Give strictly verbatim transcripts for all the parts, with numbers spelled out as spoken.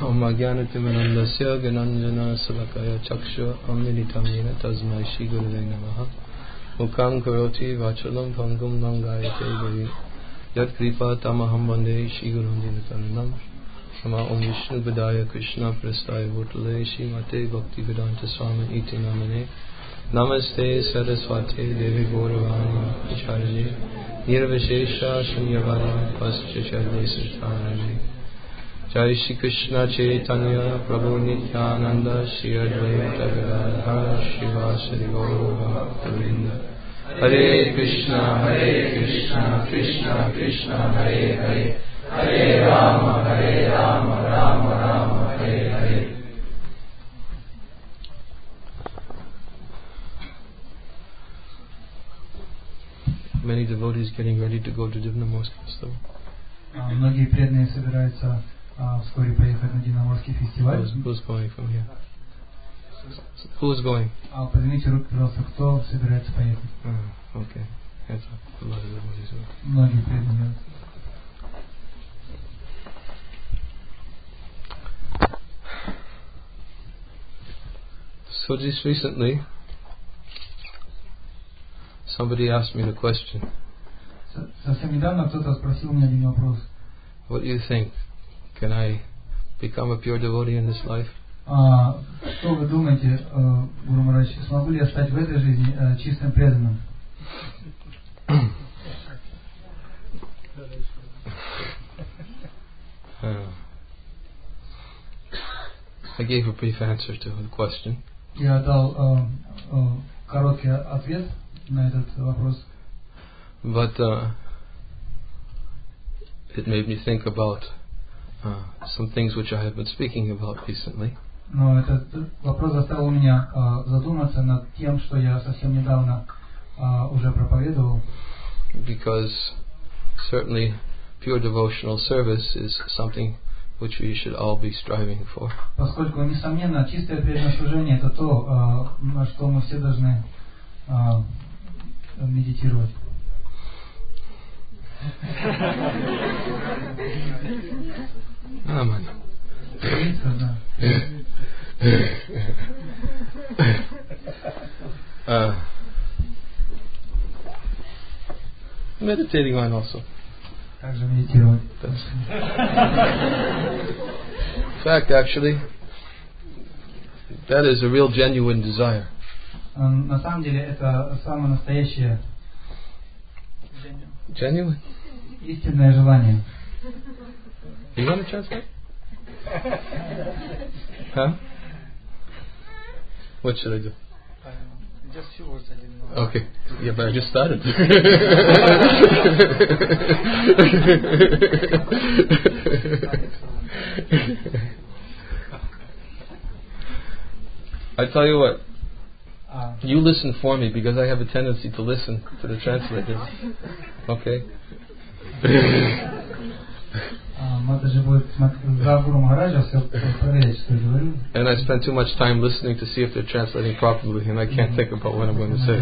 Om Ajnanatimirandasya Gyananjana Salakaya Chaksha Amilitam Yena Tasmai Shri Gurave Namaha Mukhaṁ Karoti Vachalam Pangum Nangayate Devi Yat Kripa Tamaham Vande Shri Gurum Dinataranam Nama Om Vishnu Padaya Krishna Prastaya Bhutale Shri Mate Bhakti Vedanta Swami Iti Namane Namaste Saraswate Devi Gauravani Acharya Nirvishesha Shunyavara Pascha Chadde Sartarani Jai Shri Krishna Chaitanya Prabhu Nityananda Shri Advaita Gadadhara Shivasari Gaura Bhaktavinda Hare Krishna Hare Krishna Krishna Krishna Hare Hare Hare Rama Hare Rama Rama Rama Hare Hare. Many devotees getting ready to go to Divnamorsky Festival. Многие преданные собираются вскоре поехать на Дивноморский фестиваль. Who's, who's going from here? Who's going? А поднимите руки, пожалуйста, кто собирается поехать? Uh, okay. That's a lot of devotees. Многие преданные. So just recently, somebody asked me the question. Совсем недавно кто-то спросил меня один вопрос. What do you think? Can I become a pure devotee in this life? А, что вы думаете, Гуру Махарадж, смогу ли я стать в этой жизни uh, чистым преданным? uh, I gave a brief answer to the question. Я дал uh, uh, короткий ответ на этот вопрос. But uh, it made me think about uh, some things which I have been speaking about recently. Но этот вопрос заставил меня uh, задуматься над тем, что я совсем недавно uh, уже проповедовал. Because certainly pure devotional service is something which we should all be striving for. Поскольку, несомненно, чистое преданное служение — это то, uh, на что мы все должны uh, медитировать. Ah, man. uh, meditating on also. Также медитировать. In fact, actually, that is a real genuine desire. На самом деле, это самое настоящее. Genuine? Истинное желание. You want to translate? Huh? What should I do? Um, just few words I didn't know. Okay. Yeah, but I just started. I tell you what. Uh, you listen for me because I have a tendency to listen to the translators. Okay? And I spend too much time listening to see if they're translating properly, and I can't think about what I'm going to say.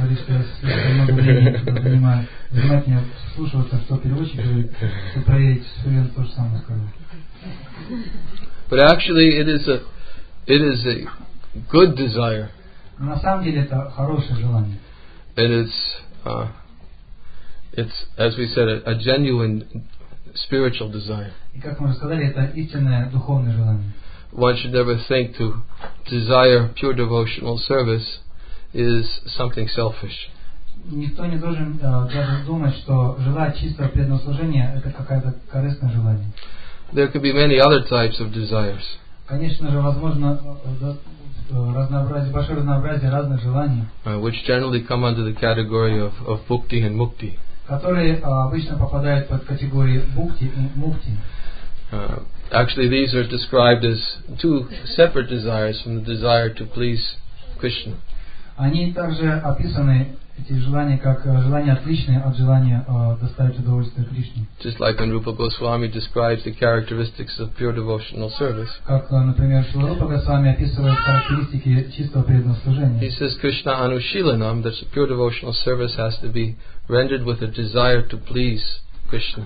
But actually, it is a, it is a good desire. На самом деле это хорошее желание. And it's, uh, it's, as we said, a, a genuine spiritual desire. И как мы уже сказали, это истинное духовное желание. One should never think to desire pure devotional service is something selfish. Никто не должен uh, даже думать, что желать чистого преданного служения это какое-то корыстное желание. There could be many other types of desires. Конечно же, возможно разнообразие, большое разнообразие разных желаний, uh, which generally come under the category of, of bhukti and mukti. которые uh, обычно попадают под категории бхукти и мукти. Uh, actually, these are described as two separate desires from the desire to please Krishna. Они также описаны, эти желания, как желания отличные от желания uh, доставить удовольствие Кришне. Just like when Rupa Goswami describes the characteristics of pure devotional service. Как, например, Рупа Госвами описывает характеристики чистого преданного служения. He says Krishna Anushilanam, that pure devotional service has to be rendered with a desire to please Krishna.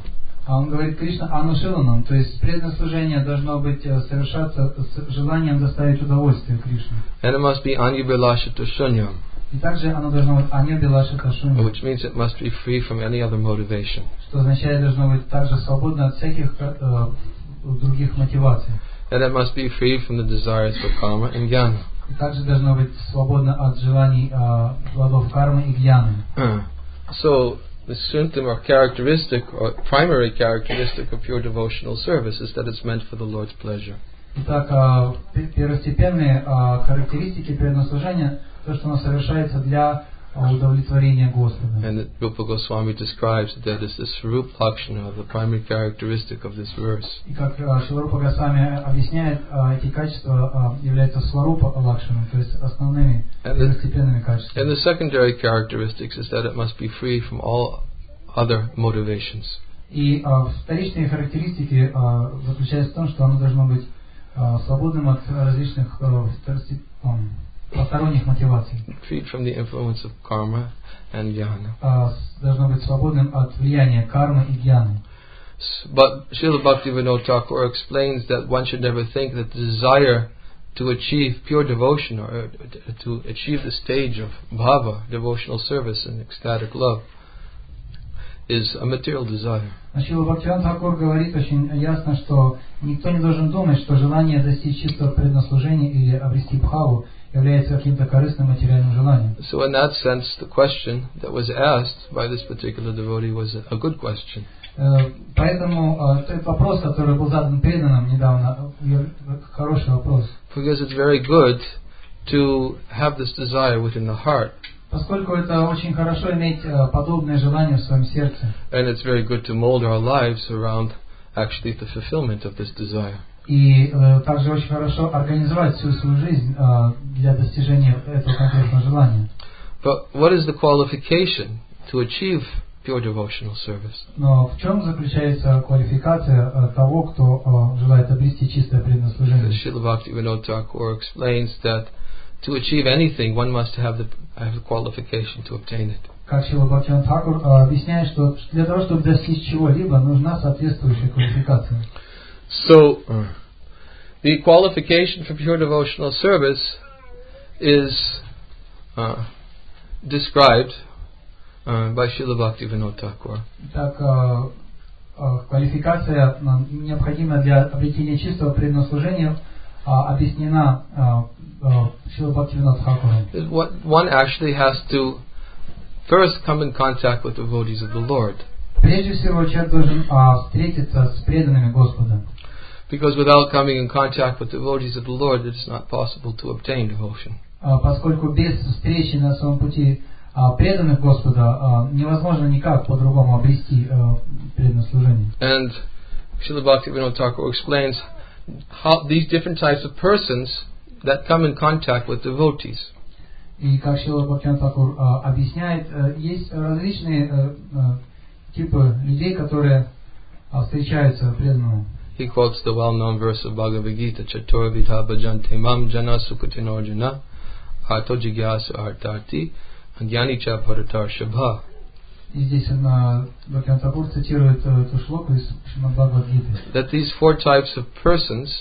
А он говорит, Кришна анушиланам, то есть преданное служение должно быть совершаться с желанием доставить удовольствие Кришне. And it must be anyabhilashita shunyam, И также оно должно быть аньябхилашита шуньям, which means it must be free from any other motivation. что означает, должно быть также свободно от всяких э, других мотиваций. And it must be free from the desires for karma and jnana. И также должно быть свободно от желаний э, плодов кармы и гьяны. So, the symptom or characteristic or primary characteristic of pure devotional service is that it's meant for the Lord's pleasure. Итак, э, первостепенные э, характеристики преданного служения, то, что оно совершается для удовлетворения Господа. And Rupa Goswami describes that as the Swarup Lakshana of the primary characteristic of this verse. И как Шрила Рупа Госвами объясняет, эти качества являются сварупа лакшана, то есть основными первостепенными качествами. And the secondary characteristics is that it must be free from all other motivations. И вторичные характеристики заключаются в том, что оно должно быть свободным от различных посторонних мотиваций. Freed from the influence of karma and jnana. Должно быть свободным от влияния кармы и гьяны. But Srila Bhaktivinoda Thakur explains that one should never think that the desire to achieve pure devotion or to achieve the stage of bhava, devotional service and ecstatic love, is a material desire. Шрила Бхактивинода Тхакур говорит очень ясно, что никто не должен думать, что желание достичь чистого преднаслужения или обрести бхаву является каким-то корыстным материальным желанием. So in that sense, the question that was asked by this particular devotee was a good question. Поэтому тот вопрос, который был задан преданным недавно, хороший вопрос. Because it's very good to have this desire within the heart. Поскольку это очень хорошо иметь подобное желание в своем сердце. And it's very good to mold our lives around actually the fulfillment of this desire. И э, также очень хорошо организовать всю свою жизнь э, для достижения этого конкретного желания. But what is the qualification to achieve pure devotional service? Но в чем заключается квалификация э, того, кто э, желает обрести чистое преданное Srila Bhaktivinoda Thakur explains that to achieve anything, one must have the, have the qualification to obtain it. Как Шрила Бхактивинода Тхакур э, объясняет, что для того, чтобы достичь чего-либо, нужна соответствующая квалификация. So, uh, the qualification for pure devotional service is uh, described uh, by Srila Bhaktivinoda Thakur. Так, э, э, квалификация э, необходима для обретения чистого преданного служения э, объяснена э, э, Шрила Бхактивинода Тхакуром. One actually has to first come in contact with the devotees of the Lord. Прежде всего, человек должен э, встретиться с преданными Господа. Because without coming in contact with the devotees of the Lord, it is not possible to obtain devotion. Поскольку без встречи на своем пути преданных Господа невозможно никак по-другому обрести преданное служение. And Srila Bhaktivinoda Thakur explains how these different types of persons that come in contact with devotees. И как Шрила Бхактивинода Тхакур объясняет, есть различные типы людей, которые встречаются преданными. He quotes the well-known verse of Bhagavad Gita, Chatur vidha bhajante mam jana sukhatinarjuna ato jigyasu artati agyani cha bharatar shabha. И здесь Бхактивинода Тхакур цитирует эту шлоку из Шримад Бхагавад-гиты. That these four types of persons,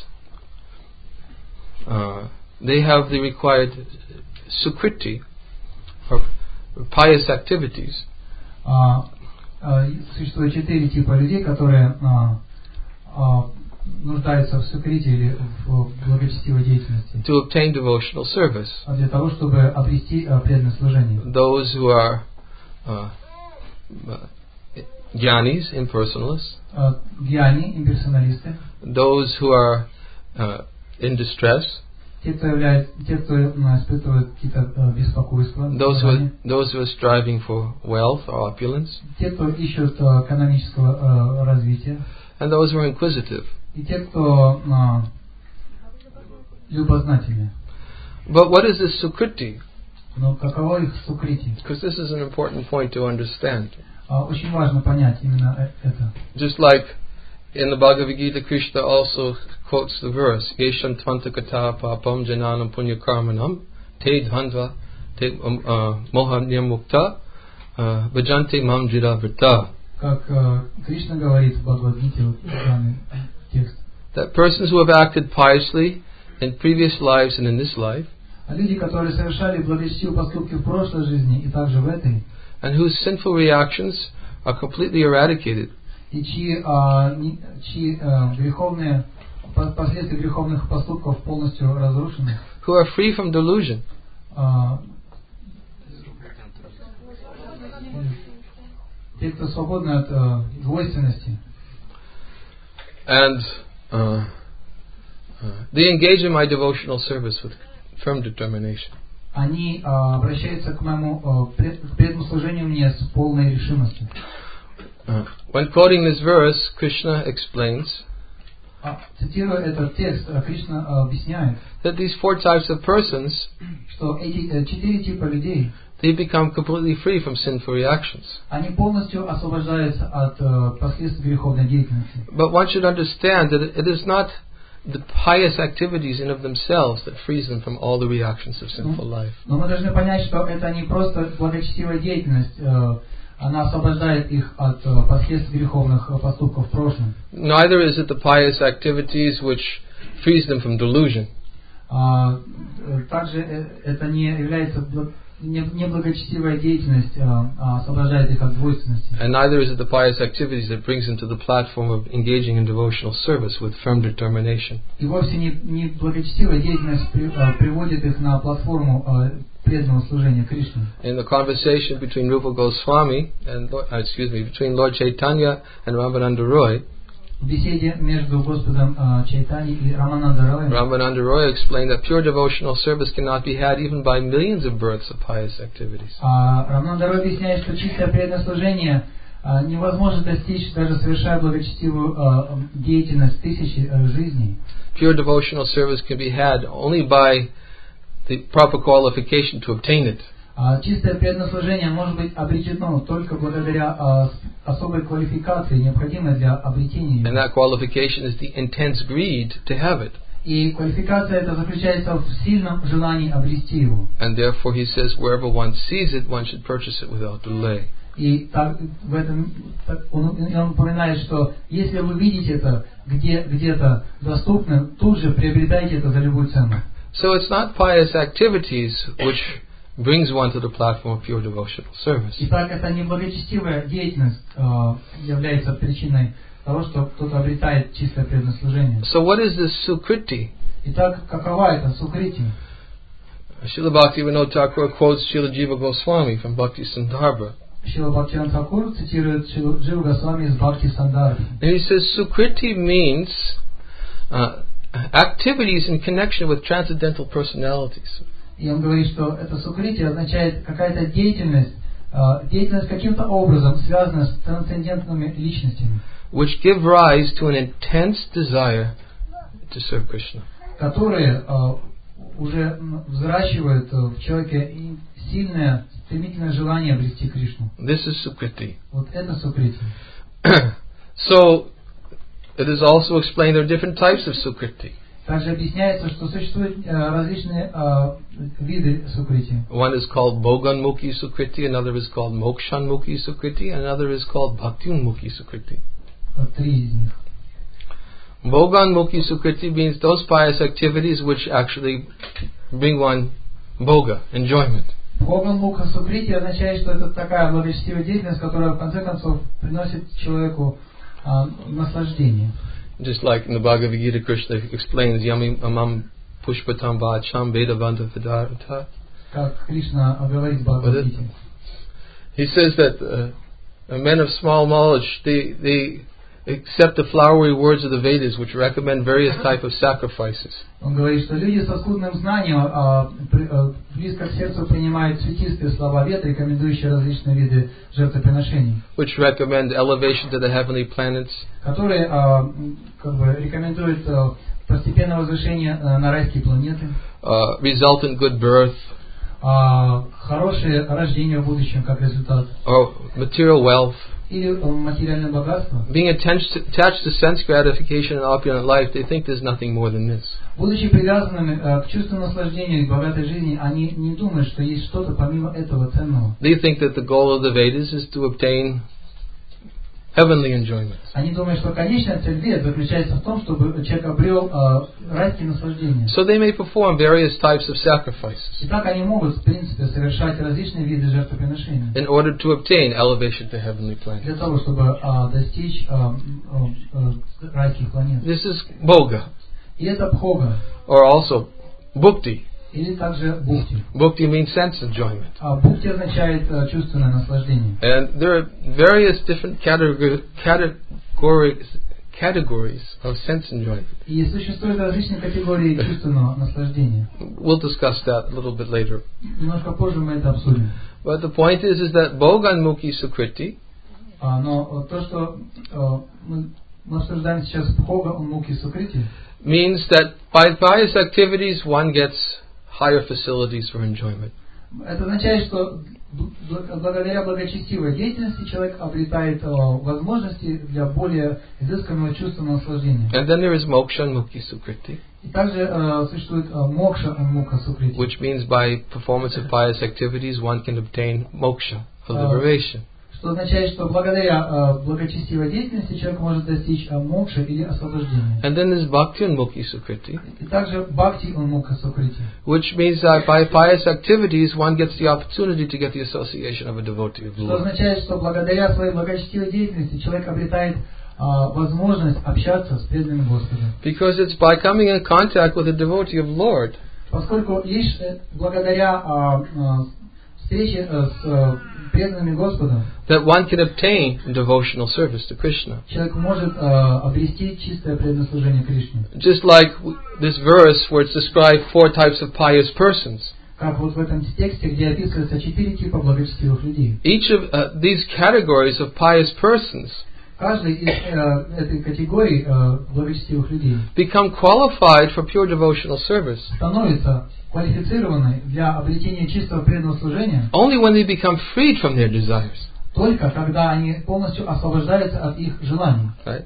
uh, they have the required sukriti, or pious activities. Uh, uh, существует четыре типа людей, которые uh, нуждаются в сукрите или в благочестивой деятельности. To obtain devotional service. Для того, чтобы обрести преданное служение. Those who are uh, jnanis, impersonalists. Гьяни, имперсоналисты. Those who are uh, in distress. Те, кто являются, те, кто испытывают какие-то беспокойства. Those who are, those who are striving for wealth or opulence. Те, кто ищут экономического развития. And those who are inquisitive. И те, кто uh, любознательны. But what is this sukriti? Но каково их сукрити? Because this is an important point to understand. Uh, очень важно понять именно это. Just like in the Bhagavad Gita, Krishna also quotes the verse, Yesham tvanta kata papam jananam punya karmanam te dhandva te moha nirmukta bhajante mam jira vrta. как Кришна говорит в Бхагавад-гите, вот данный текст. That persons who have acted piously in previous lives and in this life, А люди, которые совершали благочестивые поступки в прошлой жизни и также в этой, and whose sinful reactions are completely eradicated, и чьи, а, не, чьи а, греховные последствия греховных поступков полностью разрушены, who are free from delusion, а, те, кто свободны от а, двойственности, and uh, uh, they engage in my devotional service with firm determination. они а, обращаются к моему а, пред, к преданному служению мне с полной решимостью. Uh, when quoting this verse, Krishna explains А, цитируя этот текст, Кришна а, объясняет, that these four types of persons, что эти э, четыре типа людей, they become completely free from sinful reactions. они полностью освобождаются от э, последствий греховной деятельности. But one should understand that it is not the pious activities in of themselves that frees them from all the reactions of sinful life. Но мы должны понять, что это не просто благочестивая деятельность, э, она освобождает их от э, последствий греховных э, поступков в прошлом. Neither is it the pious activities which frees them from delusion. А, э, также э, это не является бл- не, не благочестивая деятельность, э, а освобождает их от двойственности. And neither is it the pious activities that brings them to the platform of engaging in devotional service with firm determination. И вовсе не, не благочестивая деятельность при, э, приводит их на платформу э, преданного служения Кришне. In the conversation between Rupa Goswami and Lord, uh, excuse me, between Lord Chaitanya and Ramananda Roy, В беседе между Господом э, Чайтани и Рамананда Роем Ramananda Roy explained that pure devotional service cannot be had even by millions of births of pious activities. А Рамананда Рой объясняет, что чистое преданное служение а, невозможно достичь, даже совершая благочестивую а, деятельность тысячи а, жизней. Pure devotional service can be had only by the proper qualification to obtain it. А чистое преданное служение может быть обретено только благодаря а, особой квалификации, необходимой для обретения And его. that qualification is the intense greed to have it. И квалификация эта заключается в сильном желании обрести его. And therefore he says wherever one sees it, one should purchase it without delay. И так, в этом, так, он, он упоминает, что если вы видите это где, где-то доступно, тут же приобретайте это за любую цену. So it's not pious activities which brings one to the platform of pure devotional service. Итак, это не благочестивая деятельность э, является причиной того, что кто-то обретает чистое преданное служение. So what is this sukriti? Итак, какова это сукрити? Srila Bhaktivinoda Thakur quotes Srila Jiva Goswami from Bhakti Sandarbha. Шрила Бхактивинода Тхакур цитирует Дживу Госвами из Бхакти Сандарбхи. And he says sukriti means uh, activities in connection with transcendental personalities. И он говорит, что это сукрити означает какая-то деятельность, э, деятельность каким-то образом связанная с трансцендентными личностями, Which give rise to an intense desire to serve Krishna. которые э, уже взращивают э, в человеке и сильное, стремительное желание обрести Кришну. This is sukriti. Вот это сукрити. So it is also explained there are different types of sukriti. Также объясняется, что существуют э, различные э, виды сукрити. One is called Bhoganmukhi Sukriti, another is called Mokshanmukhi Sukriti, and another is called Bhaktiunmukhi Sukriti. Вот три из них. Bhoganmukhi Sukriti means those pious activities which actually bring one bhoga, enjoyment. Бхоган-мукха сукрити означает, что это такая благочестивая деятельность, которая в конце концов приносит человеку э, наслаждение. Just like in the Bhagavad Gita, Krishna explains, Yami amam pushpatam vacham vedavanta vidarata. Как Кришна говорит в Бхагавад-гите. He says that uh, men of small knowledge, they, they accept the flowery words of the Vedas, which recommend various types of sacrifices. Он говорит, что люди со скудным знанием а, при, а, близко к сердцу принимают цветистые слова Вед, рекомендующие различные виды жертвоприношений, Which recommend elevation to the heavenly planets, которые а, как бы рекомендуют а, постепенное возвышение а, на райские планеты, uh, resultant good birth, а, хорошее рождение в будущем как результат, or material wealth. или а, материальное богатство. Being attached to, attached to sense gratification and opulent life, they think there's nothing more than this. Будучи привязанными а, к чувству наслаждения и богатой жизни, они не думают, что есть что-то помимо этого ценного. They think that the goal of the Vedas is to obtain heavenly enjoyment. Они думают, что конечная цель вет заключается в том, чтобы человек обрел э, райские наслаждения. So they may perform various types of sacrifices И так они могут, в принципе, совершать различные виды жертвоприношений. in order to obtain elevation to heavenly planet. Для того, чтобы э, достичь э, э, э, райских планет. This is bhoga, И это бхога, or also bhukti. или также бхукти. Bhukti means sense enjoyment. А бхукти означает э, чувственное наслаждение. And there are various different category, categories, categories of sense enjoyment. И существуют различные категории чувственного наслаждения. We'll discuss that a little bit later. Немножко позже мы это обсудим. But the point is, is that Bhoganmukhi Sukriti А, но то, что э, мы, мы обсуждаем сейчас бхога унмукхи сукрити, means that by pious activities one gets higher facilities for enjoyment. это означает, что бл- благодаря благочестивой деятельности человек обретает э, возможности для более изысканного чувственного наслаждения. And then there is Mokshanmukhi Sukriti, И также э, существует э, мокша унмукха сукрити, which means by performance of pious activities one can obtain moksha, or liberation. что означает, что благодаря э, благочестивой деятельности человек может достичь э, мокши или освобождения. And then there's Bhakti-Unmukhi Sukriti, И также бхакти унмукха сукрити, which means that by pious activities one gets the opportunity to get the association of a devotee of the что Lord. означает, что благодаря своей благочестивой деятельности человек обретает э, возможность общаться с преданным Господом. Because it's by coming in contact with a devotee of Lord Поскольку лишь э, благодаря э, э, встрече э, с э, преданными Господом that one can obtain devotional service to Krishna. человек может э, обрести чистое преданное служение Кришне. Just like w- this verse where it's described four types of pious persons. Как вот в этом тексте, где описывается четыре типа благочестивых людей. Each of uh, these categories of pious persons Каждый из э, этой категории э, благочестивых людей become qualified for pure devotional service становится квалифицированной для обретения чистого преданного служения only when they become freed from their desires. только когда они полностью освобождаются от их желаний. Right?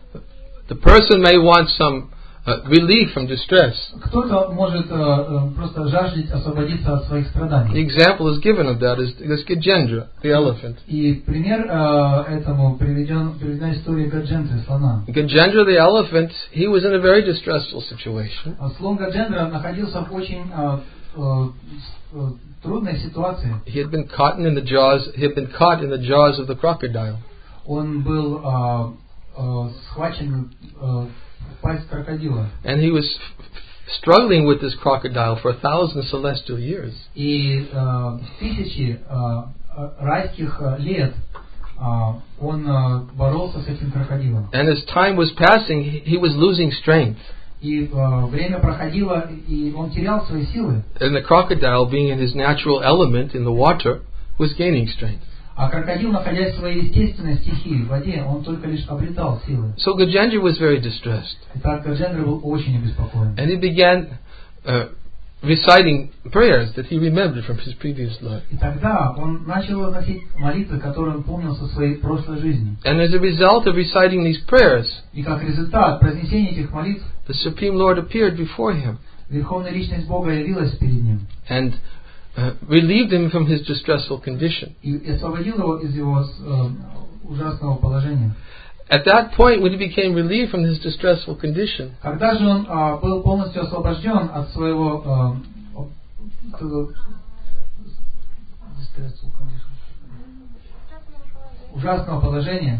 The person may want some uh, relief from distress. Кто-то может э, э, просто жаждать освободиться от своих The страданий. example is given of that is this Gajendra, the elephant. И пример э, этому приведен, приведена история Гаджендры, слона. Gajendra the elephant, he was in a very distressful situation. А Слон Гаджендра находился в очень э, э, с- э, трудной ситуации. He had been caught in the jaws. He had been caught in the jaws of the crocodile, Он был э, э, схвачен э, в пасть крокодила. and he was f- struggling with this crocodile for a thousand celestial years. И э, тысячи э, райских э, лет э, он э, боролся с этим крокодилом. And as time was passing, he, he was losing strength. И э, время проходило, и он терял свои силы. And the crocodile, being in his natural element in the water, was gaining strength. А крокодил, находясь в своей естественной стихии, в воде, он только лишь обретал силы. So Gajendra was very distressed, И так Гаджендра был очень обеспокоен. and he began uh, reciting prayers that he remembered from his previous life. И тогда он начал возносить молитвы, которые он помнил со своей прошлой жизни. And as a result of reciting these prayers, И как результат произнесения этих молитв, the Supreme Lord appeared before him Верховная Личность Бога явилась перед ним and uh, relieved him from his distressful condition. и освободил его из его э, ужасного положения. At that point, when he became relieved from his distressful condition, Когда же он э, был полностью освобожден от своего э, этого distressful condition, ужасного положения,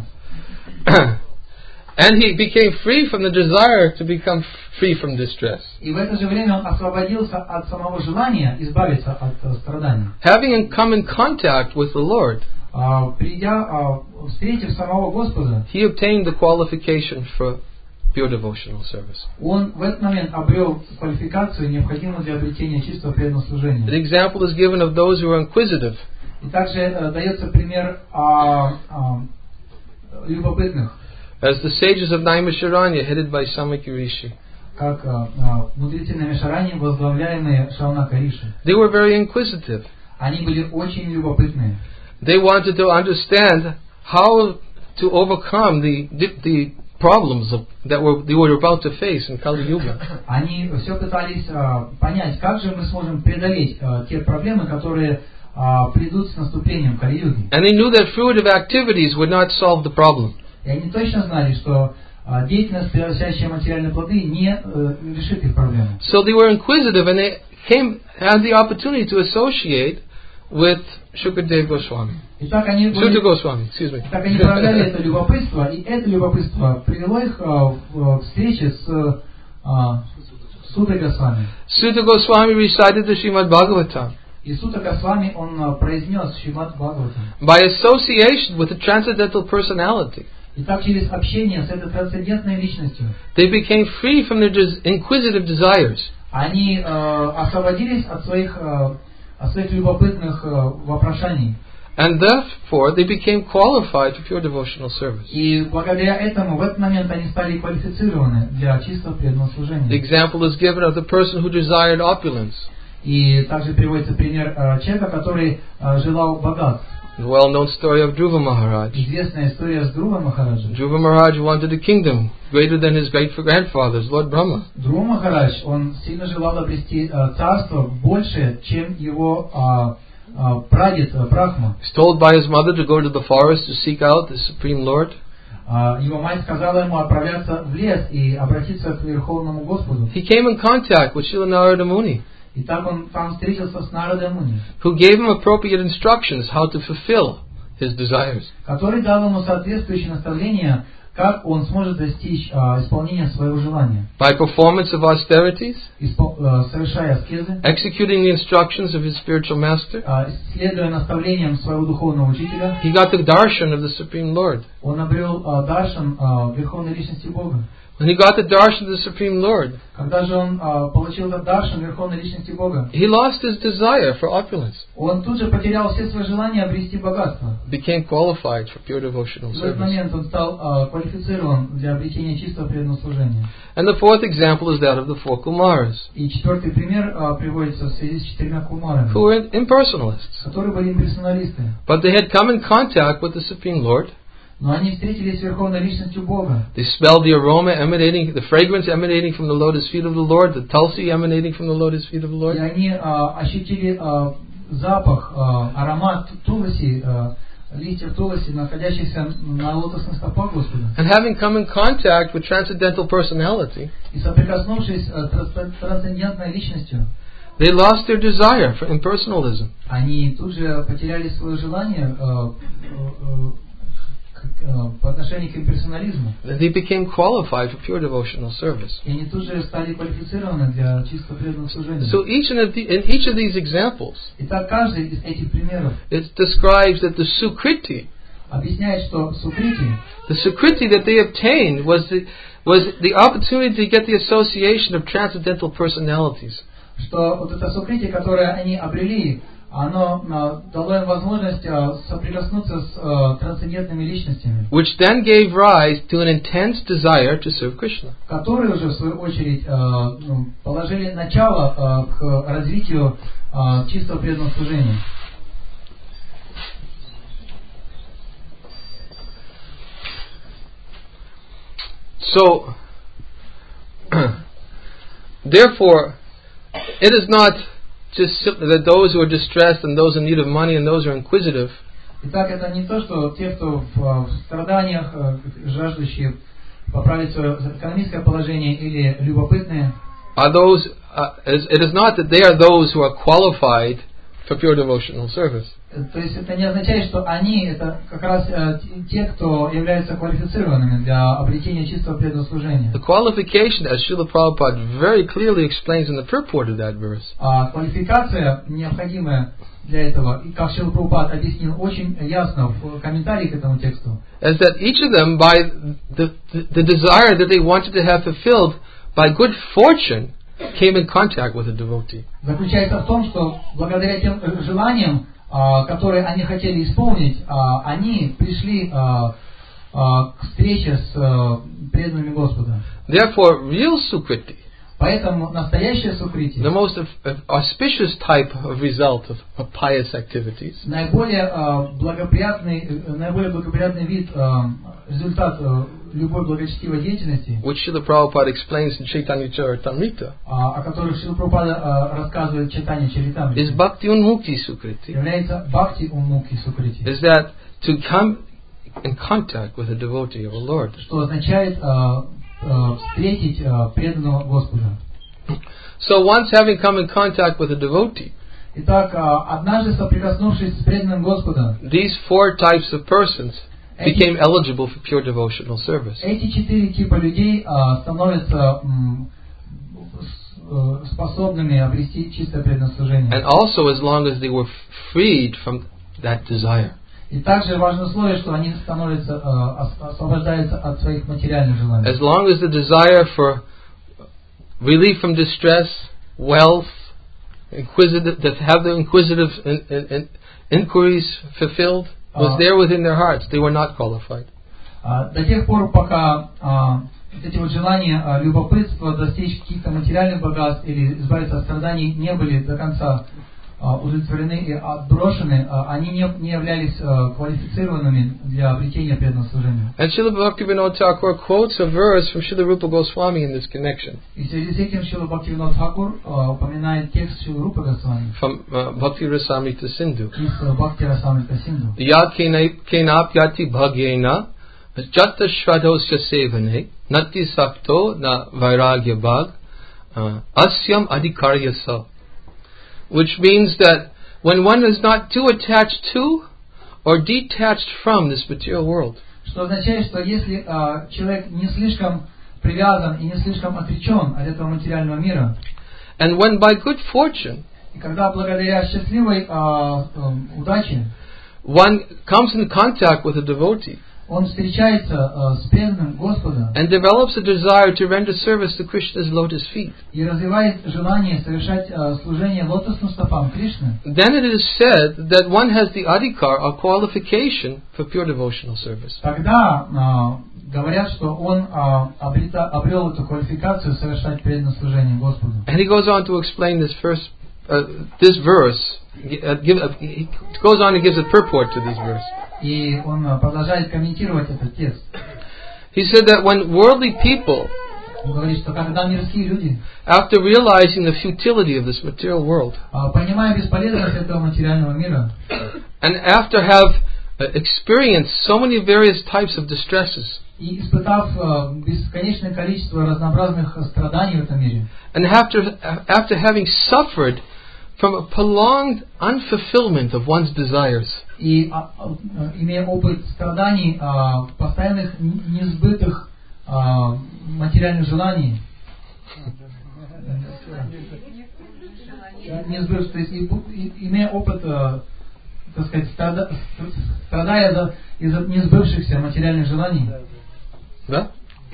and he became free from the desire to become free from distress, и в это же время он освободился от самого желания избавиться от э, страданий. having come in contact with the Lord, А, придя, а, встретив самого Господа, he obtained the qualification for pure devotional service. он в этот момент обрел квалификацию, необходимую для обретения чистого преданного An служения. example is given of those who are inquisitive. И также э, дается пример а, а, любопытных, As the sages of Naimisharanya, headed by Samaki Rishi, как а, а, мудрецы Намишарани, возглавляемые Шаунака Риши. they were very inquisitive. Они были очень любопытные. They wanted to understand how to overcome the the problems of, that were they were about to face in Kali Yuga. Они все пытались а, понять, как же мы сможем преодолеть а, те проблемы, которые а, придут с наступлением Кали-юги. And they knew that fruitive activities would not solve the problem. И они точно знали, что а, деятельность, приносящая материальные плоды, не э, решит их проблему. So they were inquisitive and they came had the opportunity to associate with Shukadeva Goswami. Итак, они были, Sutta Goswami, excuse me. так они проявляли это любопытство, и это любопытство привело их а, в, к встрече с а, Суттой Госвами. Sutta Goswami recited the Srimad Bhagavatam. И Сутта Госвами он а, произнес Шримад Бхагаватам. By association with the transcendental personality, Итак, через общение с этой трансцендентной личностью they became free from their des- inquisitive desires. они э, освободились от своих, э, от своих любопытных э, вопрошаний. And therefore, they became qualified for pure devotional service. И благодаря этому в этот момент они стали квалифицированы для чистого преданного The служения. example is given of the person who desired opulence. И также приводится пример э, человека, который э, желал богатств. The well-known story of Dhruva Maharaj. Известная история с Dhruva Махараджем. Dhruva Maharaj wanted a kingdom greater than his great-grandfather's, Lord Brahma. Dhruva Махарадж, он сильно желал обрести э, царство больше, чем его э, э, прадед э, Брахма. He was told by his mother to go to the forest to seek out the Supreme Lord. Uh, его мать сказала ему отправляться в лес и обратиться к Верховному Господу. He came in contact with Srila Narada Muni, И так он там встретился с Нарадой Муни, who gave him appropriate instructions how to fulfill his desires. который дал ему соответствующие наставления, как он сможет достичь uh, исполнения своего желания. By performance of austerities, Испол- uh, совершая аскезы, executing the instructions of his spiritual master, uh, следуя наставлениям своего духовного учителя, he got the darshan of the Supreme Lord. он обрел uh, даршан uh, Верховной Личности Бога. When he got the darshan of the Supreme Lord, Когда же он uh, получил этот даршан Верховной Личности Бога, he lost his desire for opulence, он тут же потерял все свои желания обрести богатство. became qualified for pure devotional В этот service. момент он стал uh, квалифицирован для обретения чистого преданного служения. And the fourth example is that of the four Kumaras, И четвертый пример uh, приводится в связи с четырьмя кумарами, who were impersonalists. которые были имперсоналисты. But they had come in contact with the Supreme Lord. Но они встретились с Верховной Личностью Бога. They smelled the aroma emanating, the fragrance emanating from the lotus feet of the Lord, the tulsi emanating from the lotus feet of the И Lord. они uh, ощутили uh, запах, uh, аромат туласи, uh, листьев туласи, находящихся на лотосных стопах Господа. And having come in contact with transcendental personality, И соприкоснувшись uh, с трансцендентной личностью, they lost their desire for impersonalism. они тут же потеряли свое желание uh, uh, по отношению к имперсонализму. They became qualified for pure devotional service. И они тут же стали квалифицированы для чисто преданного служения. So each and the, in each of these examples, Итак, каждый из этих примеров it describes that the sukriti, объясняет, что сукрити, the sukriti that they obtained was the, was the opportunity to get the association of transcendental personalities. что вот это сукрити, которое они обрели, оно а, дало им возможность а, соприкоснуться с а, трансцендентными личностями, Which then gave rise to an intense desire to serve Krishna. которые уже в свою очередь а, ну, положили начало а, к развитию а, чистого преданного служения. So, therefore, it is not just simply that those who are distressed and those in need of money and those who are inquisitive Итак, это не то, что те, кто в, в страданиях, а, жаждущие поправить свое экономическое положение или любопытные, are those. Uh, it is not that they are those who are qualified for pure devotional service. То есть это не означает, что они это как раз э, те, кто являются квалифицированными для обретения чистого преданного служения. The qualification, as Srila Prabhupada very clearly explains in the purport of that verse, А квалификация необходимая для этого, и как Шрила Прабхупад объяснил очень ясно в комментарии к этому тексту, is that each of them, by the, the, the desire that they wanted to have fulfilled, by good fortune, came in contact with a devotee. заключается в том, что благодаря тем желаниям, а, которые они хотели исполнить, а, они пришли а, а, к встрече с а, преданными Господа. Therefore, real sukriti, Поэтому настоящая сукрити, the most auspicious type of result of, of pious activities, наиболее а, благоприятный, наиболее благоприятный вид, а, результат а, любой благочестивой деятельности, which Srila Prabhupada explains in Chaitanya Charitamrita, о которых Шрила Прабхупада рассказывает в Чайтанья Чаритамрите, is Bhakti Unmukti Sukriti. является Бхакти Унмукти Сукрити. Is that to come in contact with a devotee of the Lord. Что означает встретить преданного Господа. So once having come in contact with a devotee, Итак, однажды соприкоснувшись с преданным Господом, these four types of persons became eligible for pure devotional service. Эти четыре типа людей становятся способными обрести чистое преданное служение. And also as long as they were freed from that desire. И также важное условие, что они становятся освобождаются от своих материальных желаний. As long as the desire for relief from distress, wealth, inquisitive, that have the inquisitive in, in, in, inquiries fulfilled was uh, there within their hearts, they were not qualified. Uh, до тех пор, пока uh, эти вот желания, uh, любопытства достичь каких-то материальных богатств или избавиться от страданий не были до конца uh, удовлетворены и отброшены, uh, они не, не являлись uh, квалифицированными для обретения преданного служения. And Srila Bhaktivinoda Thakur quotes a verse from Srila Rupa Goswami in this connection. И в связи с этим Шрила Бхактивинода Тхакур uh, упоминает текст Шрила Рупы Госвами. From uh, Bhakti Rasamrita Sindhu. Из uh, Бхакти Расамрита Синдhu. Ya kenapyati bhagyena jatta shradosya sevane nati sakto na vairagya bhag asyam adhikarya sa. Which means that when one is not too attached to or detached from this material world, что означает, что если uh, человек не слишком привязан и не слишком отречен от этого материального мира, and when by good fortune, и когда благодаря счастливой uh, uh, удаче, one comes in contact with a devotee, он встречается uh, с преданным Господом, and develops a desire to render service to Krishna's lotus feet, и развивает желание совершать uh, служение лотосным стопам Кришны, then it is said that one has the adhikar or qualification for pure devotional service. Тогда uh, говорят, что он uh, обрета, обрел эту квалификацию совершать преданное служение Господу. And he goes on to explain this first, uh, this verse. Uh, give, uh, he goes on and gives a purport to this verse. И он продолжает комментировать этот текст. He said that when worldly people, он говорит, что когда мирские люди, after realizing the futility of this material world, понимая бесполезность этого материального мира, and after have uh, experienced so many various types of distresses, и испытав бесконечное количество разнообразных страданий в этом мире, and after after having suffered from a prolonged unfulfillment of one's desires, и имея опыт страданий, постоянных несбытых материальных желаний, несбытых, то есть имея опыт, так сказать, страдая из-за несбывшихся материальных желаний, да?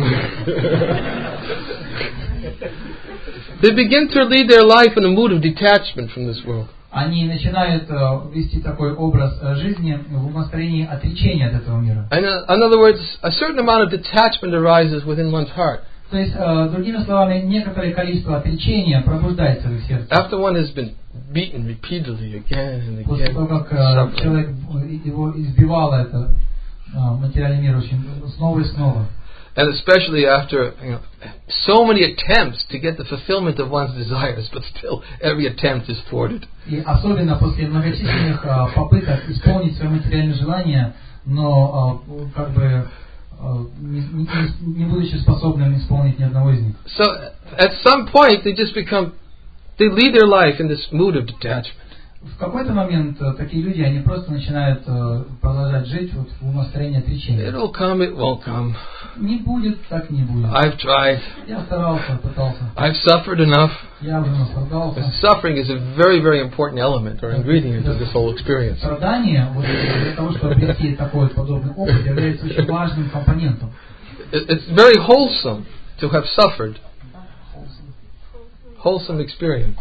They begin to lead their life in a mood of detachment from this world. Они начинают uh, вести такой образ uh, жизни в настроении отречения от этого мира. And uh, in other words, a certain amount of detachment arises within one's heart. То есть, uh, другими словами, некоторое количество отречения пробуждается в их сердце. After one has been beaten repeatedly again and again. После того, как uh, человек его избивало это uh, материальный мир очень снова и снова. And especially after, you know, so many attempts to get the fulfillment of one's desires, but still every attempt is thwarted. И особенно после многочисленных uh, попыток исполнить свои материальные желания, но uh, как бы uh, не, не, не будучи способным исполнить ни одного из них. So at some point they just become, they lead their life in this mood of detachment. В какой-то момент uh, такие люди, они просто начинают uh, продолжать жить вот, в настроении отречения. It'll come, it won't come. Не будет, так не будет. I've tried. Я старался, пытался. I've suffered enough. Я уже наслаждался. Suffering is a very, very important element or ingredient of this whole experience. Страдание, вот, для того, чтобы обрести такой подобный опыт, является очень важным компонентом. It's very wholesome to have suffered. Wholesome experience.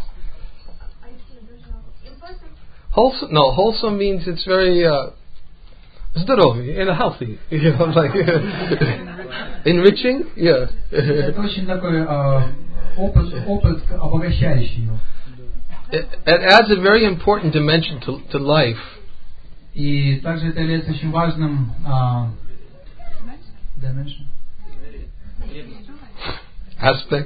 Wholesome, no, wholesome means it's very uh, здоровый, and healthy. You know, like enriching, yeah. Это очень такой опыт, опыт обогащающий его. It, it adds a very important dimension to, to life. И также это является очень важным uh, dimension. aspect.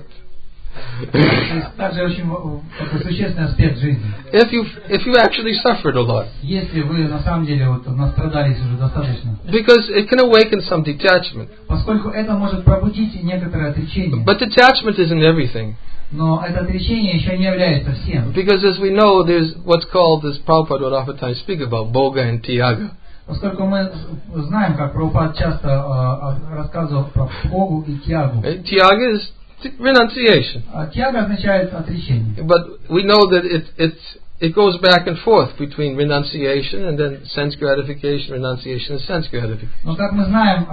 Также очень такой существенный аспект жизни. If you if you actually suffered a lot, Если вы на самом деле вот настрадались уже достаточно, because it can awaken some detachment. поскольку это может пробудить некоторое отречение. But detachment isn't everything. Но это отречение еще не является всем. Because as we know, there's what's called, as Prabhupada would oftentimes speak about, Boga and Tyaga. Поскольку мы знаем, как Прабхупад часто э, рассказывал про Богу и Тьягу. Tyaga is renunciation. А Тьяга означает отречение. But we know that it it it goes back and forth between renunciation and then sense gratification, renunciation and sense gratification. Но как мы знаем,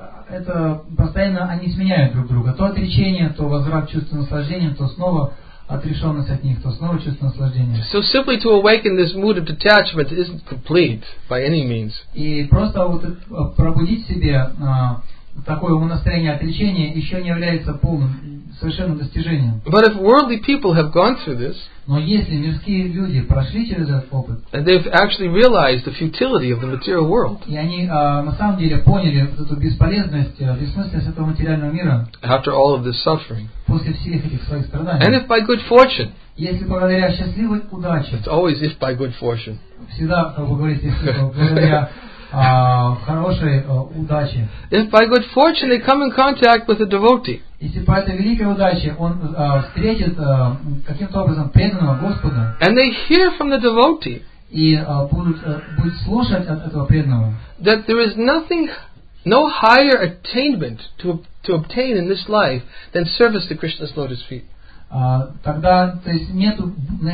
это постоянно они сменяют друг друга. То отречение, то возврат к чувству наслаждения, то снова отрешенность от них, то снова чувство наслаждения. So simply to awaken this mood of detachment isn't complete by any means. И просто вот пробудить в себе такое умонастроение отречения еще не является полным, совершенным достижением. But if worldly people have gone through this, но если мирские люди прошли через этот опыт, and they've actually realized the futility of the material world, и они на самом деле поняли эту бесполезность, бессмысленность этого материального мира, after all of this suffering, после всех этих своих страданий, and if by good fortune, если благодаря счастливой удаче, it's always if by good fortune, всегда, как вы говорите, благодаря Uh, хорошей uh, удачи. If by good fortune they come in contact with a devotee, если по этой великой удаче он uh, встретит uh, каким-то образом преданного Господа, and they hear from the devotee, и uh, будут uh, будет слушать от этого преданного, that there is nothing, no higher attainment to to obtain in this life than service to Krishna's lotus feet. Uh, тогда, то есть нету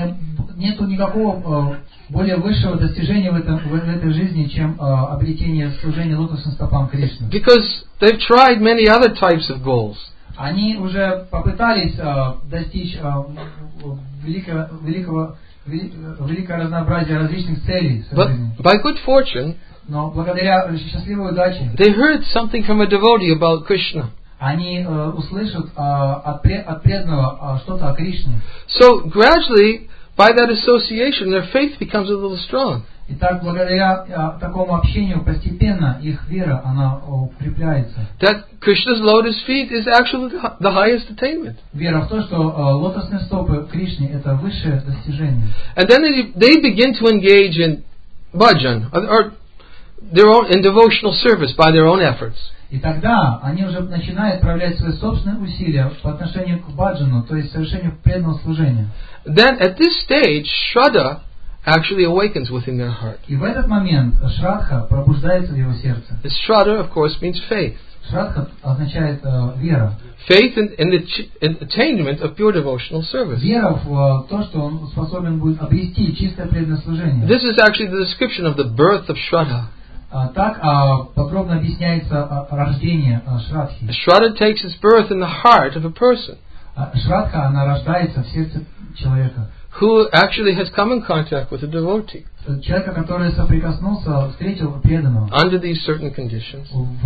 нету никакого uh, более высшего достижения в, этом, в этой жизни, чем uh, обретение служения лотосным стопам Кришны. Because they've tried many other types of goals. Они уже попытались uh, достичь uh, великого, великого, великого разнообразия различных целей в But жизни. by good fortune, но благодаря счастливой удаче, they heard something from a devotee about Krishna. Они uh, услышат uh, от, от преданного uh, что-то о Кришне. So gradually, by that association, their faith becomes a little strong. И так, благодаря uh, такому общению, постепенно их вера, она uh, укрепляется. That Krishna's lotus feet is actually the highest attainment. Вера в то, что uh, лотосные стопы Кришны — это высшее достижение. And then they, they begin to engage in bhajan, or, or their own, in devotional service by their own efforts. И тогда они уже начинают проявлять свои собственные усилия по отношению к баджану, то есть совершению преданного служения. Then at this stage, Shraddha actually awakens within their heart. И в этот момент Шрадха пробуждается в его сердце. This Shraddha, of course, means faith. Шрадха означает uh, вера. Faith in, in the ch- in attainment of pure devotional service. Вера в uh, то, что он способен будет обрести чистое преданное служение. This is actually the description of the birth of Shraddha. Uh, так uh, подробно объясняется uh, рождение uh, Шрадхи. Shraddha takes its birth in the heart of a person. Uh, Шрадха, она рождается в сердце человека. Who actually has come in contact with a devotee. Человека, который соприкоснулся, встретил преданного. Under these certain conditions. В,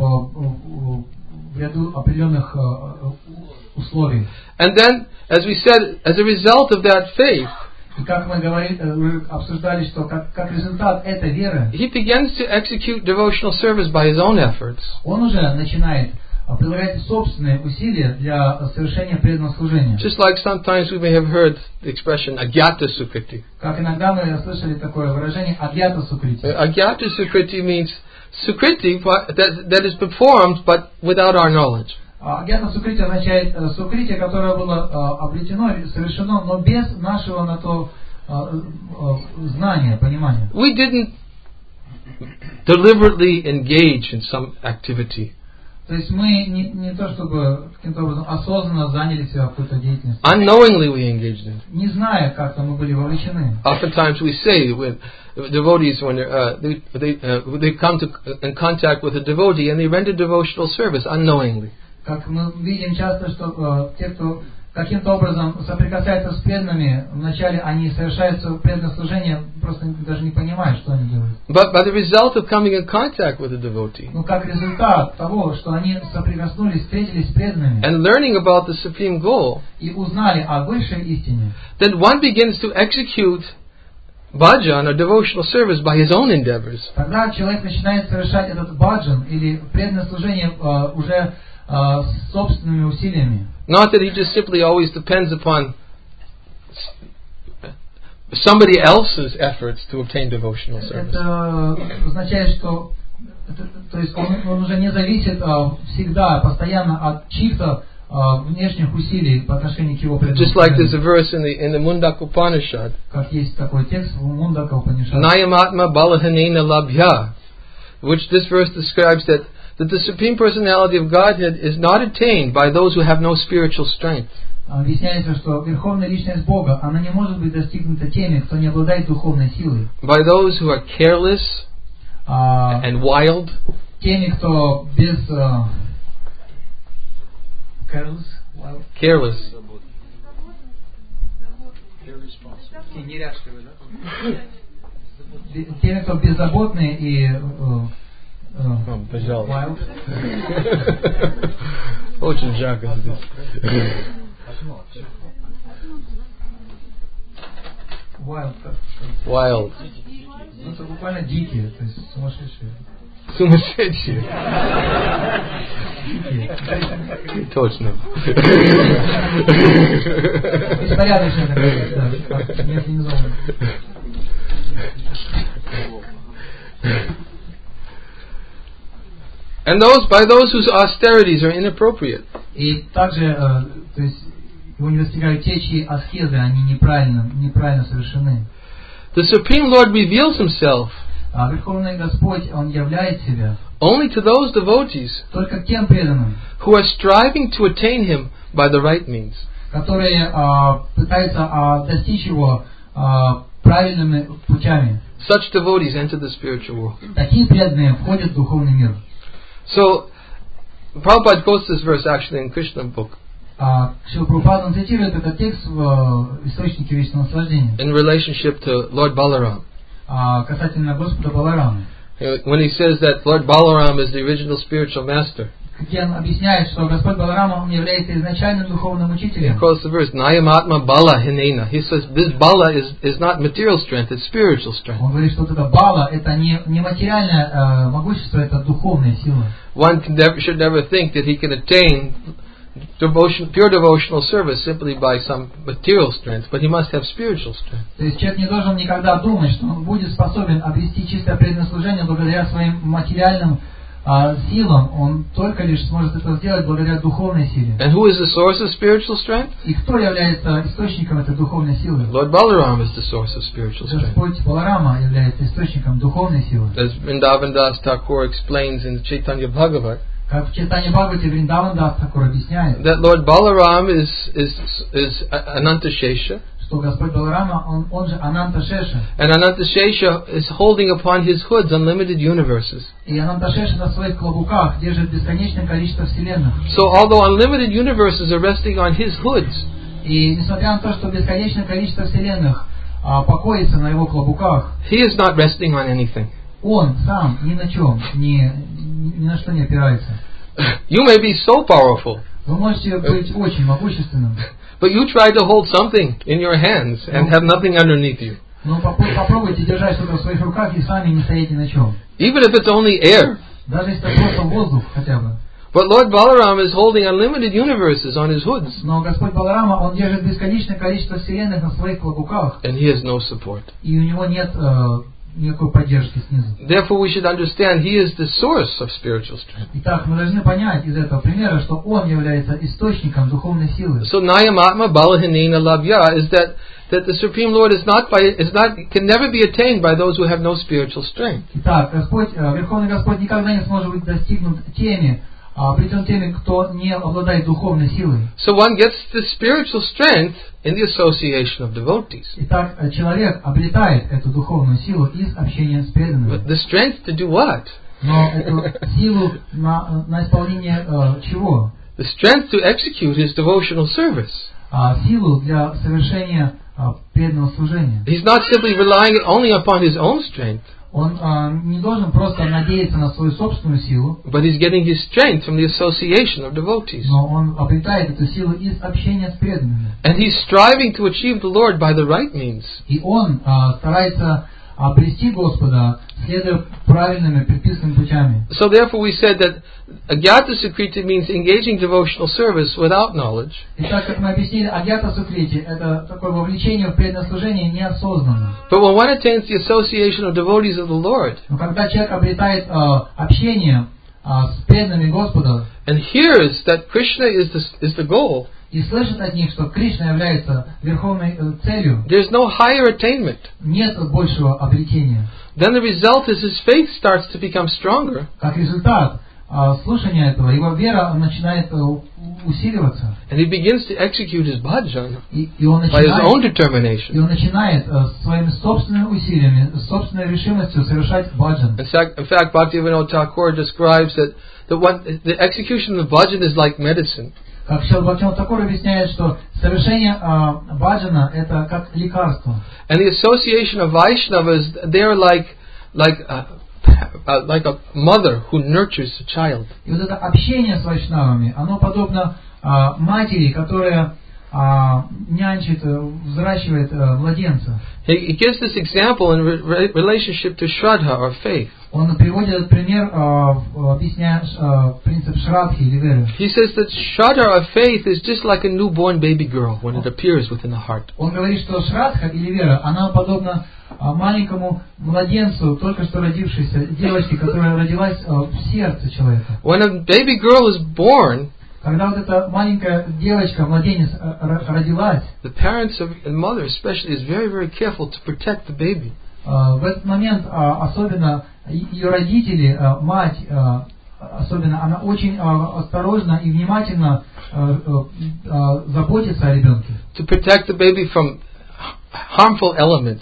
в, в ряду определенных uh, условий. And then, as we said, as a result of that faith, и как мы говорили, обсуждали, что как, как результат этой веры, he begins to execute devotional service by his own efforts. Он уже начинает прилагать собственные усилия для совершения преданного служения. Just like sometimes we may have heard the expression agyata sukriti. Как иногда мы слышали такое выражение агьята сукрити. Agyata sukriti means sukriti that, that is performed but without our knowledge. Агьята сукрити означает сукрити, которое было обретено, совершено, но без нашего на то знания, понимания. We didn't deliberately engage in some activity. То есть мы не, не то чтобы каким-то образом осознанно занялись какой-то деятельностью. Unknowingly we engaged in. Не зная, как-то мы были вовлечены. Oftentimes we say when devotees when uh, they they uh, they come to in contact with a devotee and they render devotional service unknowingly. Как мы видим часто, что uh, те, кто каким-то образом соприкасаются с преданными, вначале они совершают свое преданное служение, просто даже не понимают, что они делают. But by the result of coming in contact with a devotee, но как результат того, что они соприкоснулись, встретились с преданными, and learning about the supreme goal, и узнали о высшей истине, then one begins to execute bhajan or devotional service by his own endeavors. Тогда человек начинает совершать этот баджан или преданное служение uh, уже а, собственными усилиями. Not that he just simply always depends upon somebody else's efforts to obtain devotional service. Это означает, что это, то есть он, он уже не зависит а, всегда, постоянно от чьих-то а, внешних усилий по отношению к его Just like there's a предназначению. verse in the in the Mundaka Upanishad, Как есть такой текст в Мундака Упанишад. Nayamatma Balahanena Labhya, which this verse describes that, that the Supreme Personality of Godhead is not attained by those who have no spiritual strength. Объясняется, что верховная личность Бога, она не может быть достигнута теми, кто не обладает духовной силой. By those who are careless А, and wild, теми, кто без а, careless, wild, careless, бе- теми, кто беззаботные и э, э, oh, пожалуйста. wild. Очень жарко здесь. Wild, как? Wild. Ну, это буквально дикие, то есть сумасшедшие. Сумасшедшие. Дикие. Точно. Беспорядочные, так сказать, да, как неорганизованные. And those by those whose austerities are inappropriate. И также, э, то есть его не достигают те, чьи аскезы, они неправильно, неправильно совершены. The Supreme Lord reveals Himself А Верховный Господь, Он являет себя only to those devotees только тем преданным, who are striving to attain Him by the right means. которые а, пытаются а, достичь Его а, правильными путями. Such devotees enter the spiritual world. Такие преданные входят в духовный мир. So, Prabhupada quotes this verse actually in Krishna book А Шрила Прабхупада, он цитирует этот текст в э, Источнике Вечного Наслаждения in relationship to Lord Balaram. а, касательно Господа Баларама, When he says that Lord Balaram is the original spiritual master, где он объясняет, что Господь Баларама, он является изначальным духовным he учителем. quotes the verse Nayamatma Bala Hinena. He says this Bala is, is not material strength, it's spiritual strength. Он говорит, что вот это Бала, это не, не материальное э, могущество, это духовная сила. One can never, should never think that he can attain devotion, pure devotional service simply by some material strength, but he must have spiritual strength. То есть человек не должен никогда думать, что он будет способен обрести чистое преданное служение благодаря своим материальным а, силам. Он только лишь сможет это сделать благодаря духовной силе. And who is the source of spiritual strength? И кто является источником этой духовной силы? Lord Balaram is the source of spiritual strength. Господь Баларама является источником духовной силы. As Vrindavan Das Thakur explains in Chaitanya Bhagavat, Как в читании Бхагавати Вриндаван Дас Тхакур объясняет, that Lord Balaram is is is Ananta Shesha, что Господь Баларама, он, он же Ананта Шеша. and Ananta Shesha is holding upon his hoods unlimited universes. И Ананта Шеша на своих клобуках держит бесконечное количество вселенных. So although unlimited universes are resting on his hoods, И несмотря на то, что бесконечное количество вселенных а, покоится на его клобуках, he is not resting on anything. он сам ни на чем, ни, ни на что не опирается. You may be so powerful, Вы можете быть очень могущественным, but you try to hold something in your hands and have nothing underneath you. но попро- попробуйте держать что-то в своих руках и сами не стоите ни на чем. Even if it's only air. Даже если это просто воздух хотя бы. But Lord Balaram is holding unlimited universes on his hoods, Но Господь Баларама, он держит бесконечное количество вселенных на своих клобуках, and he has no support. и у него нет э, никакой поддержки снизу. Therefore, we should understand he is the source of spiritual strength. Итак, мы должны понять из этого примера, что он является источником духовной силы. So Nayamatma Balahinena Labhya is that that the Supreme Lord is not by is not can never be attained by those who have no spiritual strength. Итак, Господь, э, Верховный Господь никогда не сможет быть достигнут теми, а, причем теми, кто не обладает духовной силой. So one gets the spiritual strength in the association of devotees. Итак, э, человек обретает эту духовную силу из общения с преданными. But the strength to do what? Но эту силу на, на исполнение э, чего? The strength to execute his devotional service. А, силу для совершения а, преданного служения. He's not simply relying only upon his own strength, Он а, не должен просто надеяться на свою собственную силу, but he's getting his strength from the association of devotees. но он обретает эту силу из общения с преданными. And he's striving to achieve the Lord by the right means. И он а, старается обрести Господа, следуя правильными предписанными путями. So therefore we said that Agyata Sukriti means engaging devotional service without knowledge. И так как мы объяснили, агьята сукрити — это такое вовлечение в преданное служение неосознанно. But when one attains the association of devotees of the Lord, Но когда человек обретает э, общение э, с преданными Господа and hears that Krishna is the, is the goal, и слышит от них, что Кришна является верховной э, целью, there's no higher attainment. нет большего обретения. Then the result is his faith starts to become stronger. Как результат э, слушания этого, его вера начинает э, усиливаться. And he begins to execute his bhajan И, и он by his own начинает, и determination. он начинает э, своими собственными усилиями, собственной решимостью совершать баджан. In fact, in fact Bhaktivinoda Thakur describes that the, one, the execution of the bhajan is like medicine. Как Шрила Бхактивинода Тхакур объясняет, что совершение э, баджана — это как лекарство. And the association of Vaishnavas, they're like, like, a, uh, like a mother who nurtures a child. И вот это общение с вайшнавами, оно подобно э, матери, которая э, нянчит, э, взращивает э, младенца. He, he gives this example in re- relationship to Shraddha or faith. Он приводит этот пример, э, объясняя э, принцип шрадхи или веры. He says that Shraddha or faith is just like a newborn baby girl when it appears within the heart. Он говорит, что шрадха или вера, она подобна э, маленькому младенцу, только что родившейся девочке, которая родилась э, в сердце человека. When a baby girl is born, Когда вот эта маленькая девочка, младенец, э, родилась, the parents of, and mother especially is very, very careful to protect the baby. в этот момент особенно ее родители, мать, особенно, она очень осторожно и внимательно заботится о ребенке. To protect the baby from harmful elements.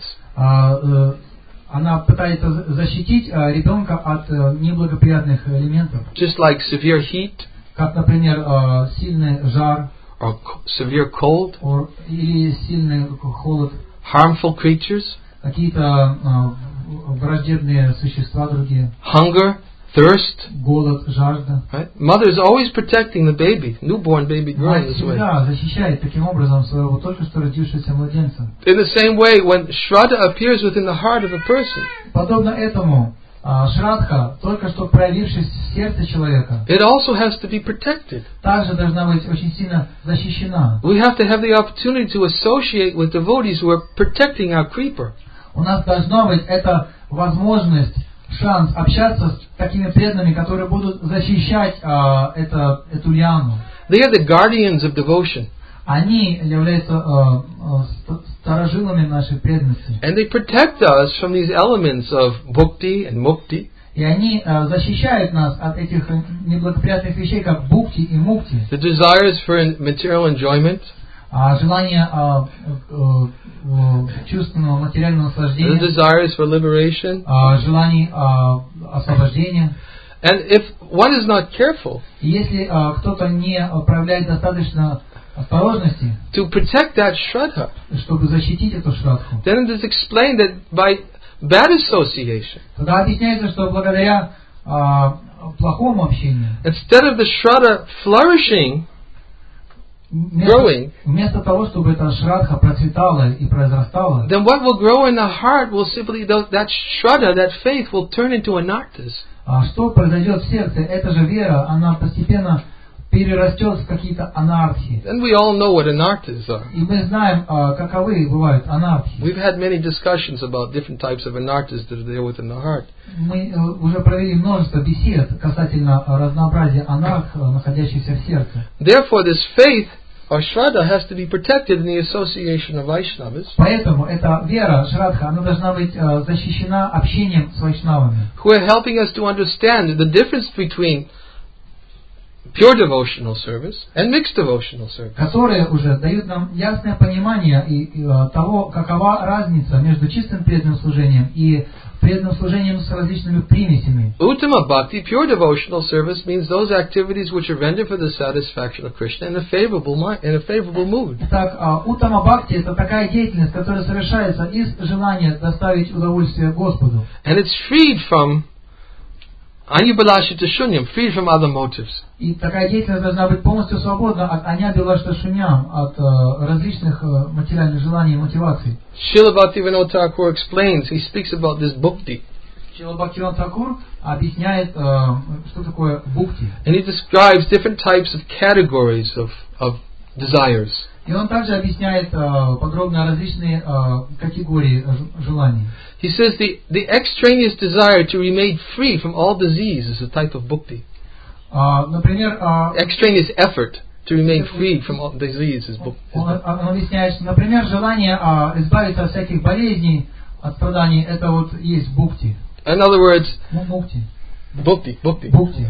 Она пытается защитить ребенка от неблагоприятных элементов. Just like severe heat, как, например, сильный жар, or severe cold, или сильный холод, harmful creatures, какие-то враждебные существа другие, hunger, thirst, голод, жажда. Right? Mother is always protecting the baby, newborn baby girl in this way. Всегда защищает таким образом своего только что родившегося младенца. In the same way, when Shraddha appears within the heart of a person, подобно этому, Шрадха, только что проявившись в сердце человека, it also has to be protected. также должна быть очень сильно защищена. We have to have the opportunity to associate with devotees who are protecting our creeper. У нас должна быть эта возможность, шанс общаться с такими преданными, которые будут защищать а, это, эту лиану. They are the guardians of devotion. Они являются а, а, старожилами нашей преданности. And they protect us from these elements of bhukti and mukti. И они а, защищают нас от этих неблагоприятных вещей, как бхукти и мукти. The desires for material enjoyment. А, желание а, а, чувственного материального наслаждения. The desires for liberation. А, желание а, освобождения. And if one is not careful, и если а, кто-то не проявляет достаточно осторожности, to protect that shraddha, чтобы защитить эту шрадху, then it is explained that by bad association, тогда объясняется, что благодаря а, плохому общению, instead of the shraddha flourishing, вместо, growing, вместо того, чтобы эта шрадха процветала и произрастала, then what will grow in the heart will simply, that shraddha, that faith will turn into anarthas. А что произойдет в сердце? Эта же вера, она постепенно перерастет в какие-то анархии. And we all know what anarthas are. И мы знаем, каковы бывают анархии. We've had many discussions about different types of anarthas that are there within the heart. Мы уже провели множество бесед касательно разнообразия анарх, находящихся в сердце. Therefore, this faith or shraddha has to be protected in the association of Vaishnavas. Поэтому эта вера, шрадха, она должна быть защищена общением с вайшнавами, who are helping us to understand the difference between pure devotional service and mixed devotional service. которые уже дают нам ясное понимание и, и, того, какова разница между чистым преданным служением и преданным служением с различными примесями. Uttama Bhakti, pure devotional service, means those activities which are rendered for the satisfaction of Krishna in a favorable mind, in a favorable mood. Итак, Уттама Бхакти — это такая деятельность, которая совершается из желания доставить удовольствие Господу. And it's freed from Anyabalashita shunyam, free from other motives. И такая деятельность должна быть полностью свободна от аньябилашта шуньям, от э, различных э, материальных желаний и мотиваций. Srila Bhaktivinoda Thakur explains, he speaks about this bhukti. Шрила Бхактивинода Тхакур объясняет, э, что такое бхукти. And he describes different types of categories of, of desires. И он также объясняет э, подробно различные э, категории ж- желаний. He says the, the extraneous desire to remain free from all disease is a type of bhukti. Uh, например, uh, extraneous effort to remain free from all disease is bhukti. Он, он объясняет, что, например, желание uh, избавиться от всяких болезней, от страданий, это вот есть бхукти. In other words, Бхукти. bhukti, bhukti. Бхукти.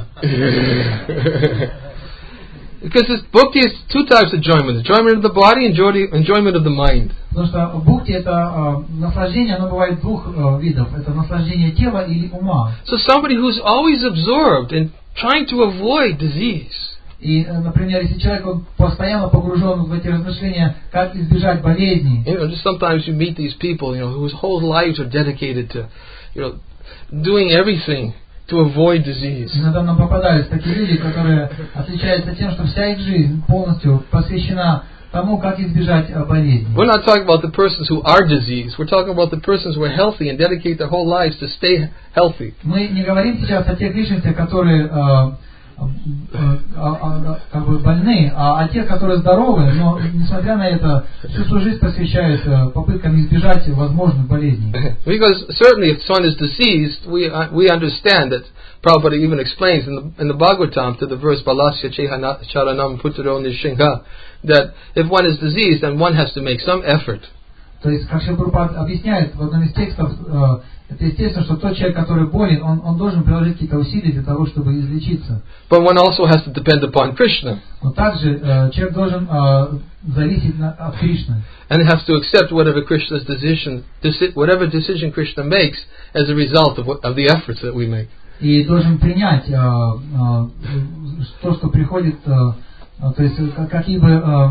Because this bhukti is two types of enjoyment: enjoyment of the body, enjoy, enjoyment of the mind. Потому что бхукти это uh, наслаждение, оно бывает двух uh, видов. Это наслаждение тела или ума. So somebody who's always absorbed in trying to avoid disease. И, например, если человек он постоянно погружен в эти размышления, как избежать болезней. You know, just sometimes you meet these people, you know, whose whole lives are dedicated to, you know, doing everything to avoid disease. Иногда нам попадаются такие люди, которые отличаются тем, что вся их жизнь полностью посвящена тому, как избежать болезней. We're not talking about the persons who are diseased. We're talking about the persons who are healthy and dedicate their whole lives to stay healthy. Мы не говорим сейчас о тех личностях, которые э, э, э, как бы больны, а о тех, которые здоровы, но несмотря на это всю свою жизнь посвящают э, попыткам избежать возможных болезней. Because certainly, if someone is diseased, we uh, we understand that. Prabhupada even explains in the in the Bhagavatam to the verse Balasya Chehana Charanam Putro Nishingha that if one is diseased, then one has to make some effort. То есть, как Шрила Прабхупада объясняет в одном из текстов, э, это естественно, что тот человек, который болен, он, он должен приложить какие-то усилия для того, чтобы излечиться. But one also has to depend upon Krishna. Но также э, человек должен э, зависеть на, от Кришны. And has to accept whatever Krishna's decision, deci- whatever decision Krishna makes as a result of, what, of the efforts that we make. И должен принять э, э, то, что приходит, э, э, то есть какие бы э,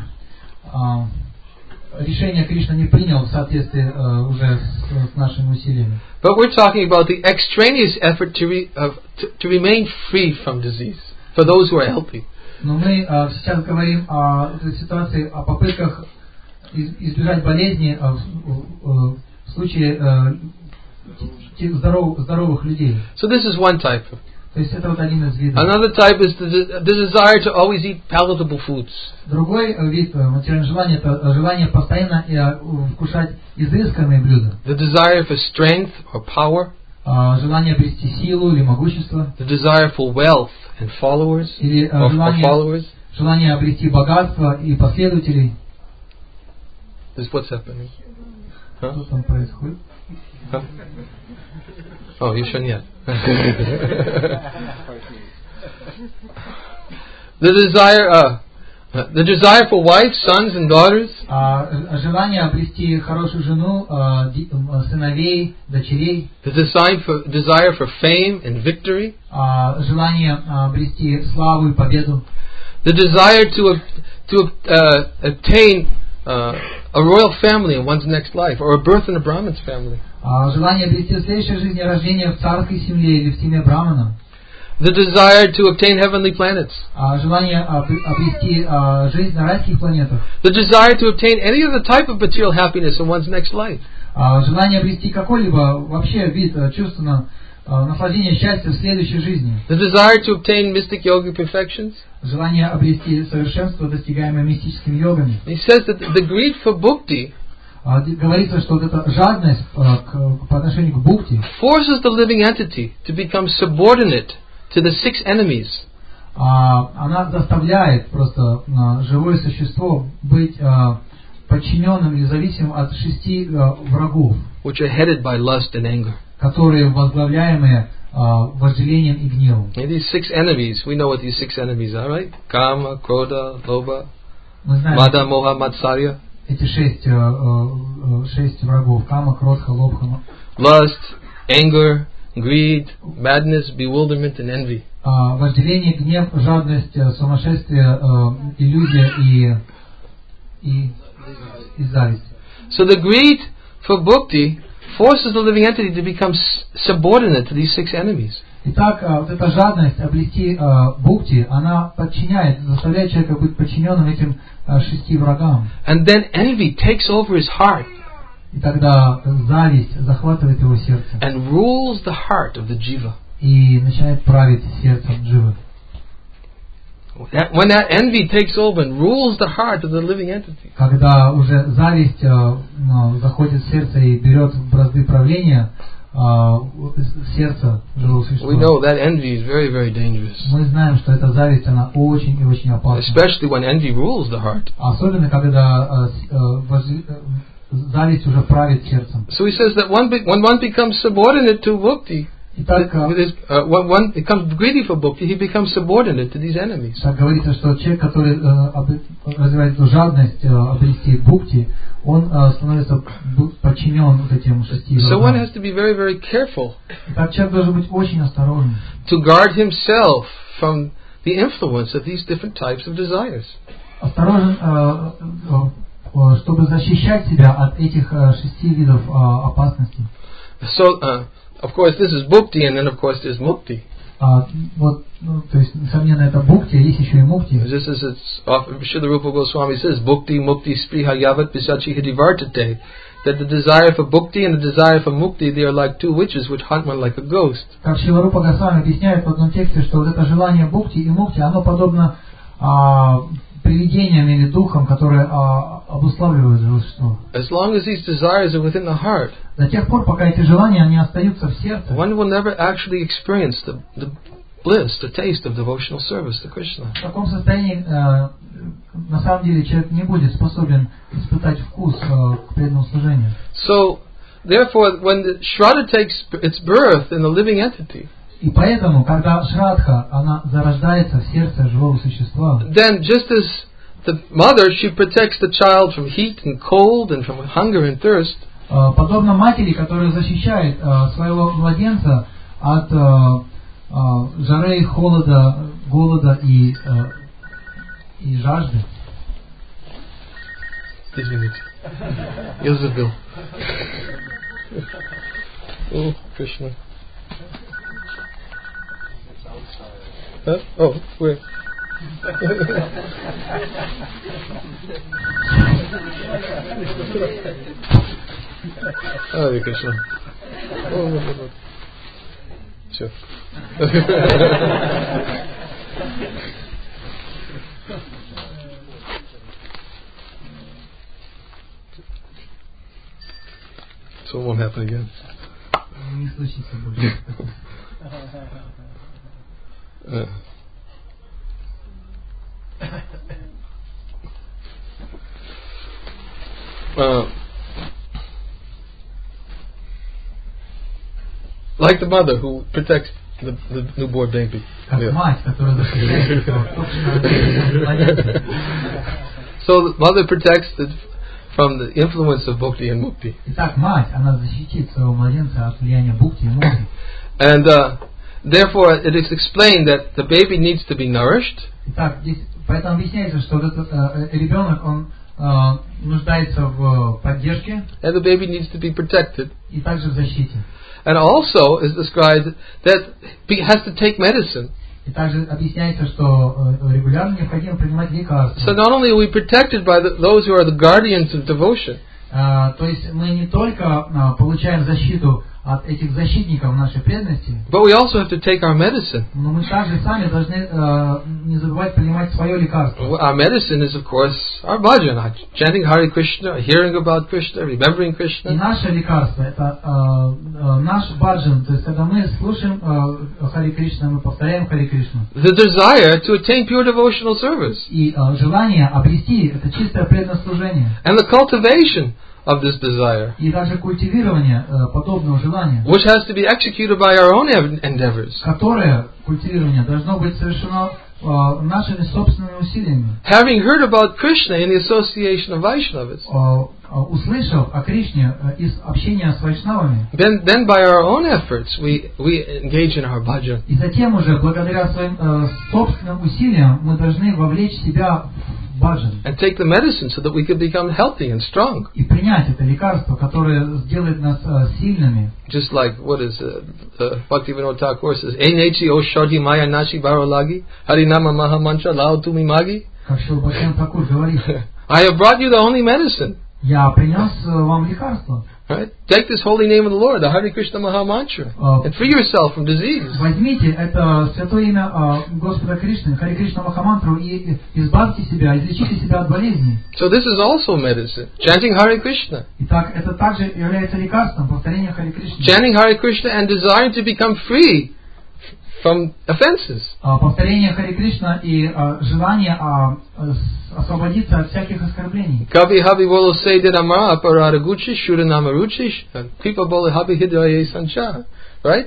э, решения Кришна не принял в соответствии э, уже с, с нашими усилиями. But we're talking about the extraneous effort to, re, uh, to, to remain free from disease for those who are healthy. Но мы э, сейчас говорим о этой ситуации, о попытках из, избежать болезни э, в, в, в случае э, здоров, здоровых людей. So this is one type. То есть это вот один из видов. Another type is the, the desire to always eat palatable foods. Другой вид материального желания это желание постоянно вкушать изысканные блюда. The desire for strength or power. Желание обрести силу или могущество. The desire for wealth and followers. Или or, желание, or followers. желание обрести богатство и последователей. This is what's happening. Huh? Что там происходит? Huh? Oh, you shouldn't yet. The desire, uh, the desire for wives, sons, and daughters. Желание обрести хорошую жену, сыновей, дочерей. The desire for desire for fame and victory. Желание обрести славу и победу. The desire to to uh, obtain uh, a royal family in one's next life, or a birth in a Brahmin's family. Желание обрести в следующей жизни рождение в царской семье или в семье Брахмана. The desire to obtain heavenly planets. Желание обрести жизнь на райских планетах. The desire to obtain any other type of material happiness in one's next life. Желание обрести какой-либо вообще вид чувственного наслаждения счастья в следующей жизни. The desire to obtain mystic yogic perfections. Желание обрести совершенство, достигаемое мистическими йогами. He says that the greed for bhukti говорится, что вот эта жадность к, по отношению к бхукти forces the living entity to become subordinate to the six enemies. Она заставляет просто живое существо быть подчиненным или зависимым от шести врагов, which are headed by lust and anger. Которые возглавляемые вожделением и гневом. And these six enemies, we know what these six enemies are, right? Kama, Krodha, Lobha, Mada, Moha, Matsarya. Эти шесть, шесть врагов: Кама, Кродха, Лобха. Lust, anger, greed, madness, bewilderment, and envy. Вожделение, гнев, жадность, сумасшествие, иллюзия и и, и зависть. So the greed for bhukti forces the living entity to become subordinate to these six enemies. Итак, вот эта жадность обрести бхукти, она подчиняет, заставляет человека быть подчиненным этим шести врагам. And then envy takes over his heart. И тогда зависть захватывает его сердце. And rules the heart of the jiva. И начинает править сердцем дживы. That, when that envy takes over and rules the heart of the living entity. Когда уже зависть ну, заходит в сердце и берет бразды правления сердца живого существа. We know that envy is very, very dangerous. Мы знаем, что эта зависть, она очень и очень опасна. Especially when envy rules the heart. Особенно когда зависть уже правит сердцем. So he says that one, when one becomes subordinate to bhukti, Итак, uh, when one becomes greedy for bhukti, he becomes subordinate to these enemies. Так говорится, что человек, который uh, развивает эту жадность uh, обрести бхукти, он uh, становится подчинен вот этим шести врагам. So one has to be very, very careful. Итак, человек должен быть очень осторожным. To guard himself from the influence of these different types of desires. Осторожен, uh, uh, чтобы защищать себя от этих uh, шести видов uh, опасностей. So, uh, of course, this is bhukti, and then of course there's mukti. Uh, вот, ну, то есть, несомненно, это бхукти, есть еще и мукти. This is it's often Srila Rupa Goswami says, bhukti mukti spriha yavat pisachi hidivartate. That the desire for bhukti and the desire for mukti, they are like two witches which hunt one like a ghost. Как Шрила Рупа Госвами объясняет в одном тексте, что вот это желание бхукти и мукти, оно подобно а, привидениям или духам, которые а, обуславливают живое существо. As long as these desires are within the heart, до тех пор, пока эти желания, они остаются в сердце, one will never actually experience the, the bliss, the taste of devotional service to Krishna. В таком состоянии, э, на самом деле, человек не будет способен испытать вкус э, к преданному служению. So, therefore, when the Shraddha takes its birth in the living entity, и поэтому, когда Шрадха, она зарождается в сердце живого существа, then just as the mother, she protects the child from heat and cold and from hunger and thirst, подобно матери, которая защищает своего младенца от жары, холода, голода и, и жажды. Извините. Я забыл. О, Кришна. Huh? Oh, where? Hare Krishna. Oh, no, no, no. Sure. So it won't happen again. uh. Uh, like the mother who protects the, the newborn baby. Yeah. So the mother protects the, from the influence of bhukti and mukti. And uh, therefore it is explained that the baby needs to be nourished. Поэтому объясняется, что этот э, ребенок, он э, нуждается в поддержке. And the baby needs to be protected. И также в защите. And also is described that he has to take medicine. И также объясняется, что э, регулярно необходимо принимать лекарства. So not only are we protected by the, those who are the guardians of devotion. Uh, то есть мы не только uh, получаем защиту от этих защитников нашей преданности, but we also have to take our medicine. Но мы также сами должны uh, не забывать принимать свое лекарство. Our medicine is, of course, our bhajan, chanting Hare Krishna, hearing about Krishna, remembering Krishna. И наше лекарство это uh, uh, наш баджан, то есть когда мы слушаем uh, Харе Кришна, мы повторяем Харе Кришна. The desire to attain pure devotional service. И uh, желание обрести это чистое преданное служение. And the cultivation of this desire, и также культивирование э, подобного желания, which has to be executed by our own endeavors, которое культивирование должно быть совершено э, нашими собственными усилиями. Having heard about Krishna in the association of Vaishnavas, э, э, услышав о Кришне э, из общения с вайшнавами, then then by our own efforts we we engage in our bhajan. И затем уже благодаря своим э, собственным усилиям мы должны вовлечь себя баджан. And take the medicine so that we could become healthy and strong. И принять это лекарство, которое сделает нас uh, сильными. Just like, what is uh, uh, Bhaktivinoda Thakur says, Enechi o shodhi maya nashi barolagi, harinama maha mantra lao tumi magi. Как Шрила Бхактивинода Тхакур говорит, I have brought you the only medicine. я принес вам лекарство. Right? Take this holy name of the Lord, the Hare Krishna Maha Mantra, uh, and free yourself from disease. Возьмите это святое имя uh, Господа Кришны, Харе Кришна Махамантру, и избавьте себя, излечите себя от болезней. So this is also medicine. Chanting Hare Krishna. Итак, это также является лекарством, повторение Харе Кришны. Chanting Hare Krishna and desiring to become free from offenses. Uh, повторение Харе Кришна и uh, желание uh, освободиться от всяких оскорблений. Kavi habi bolo say did amara aparada guchi shura namaruchish kripa bolo habi hidaye sancha. Right?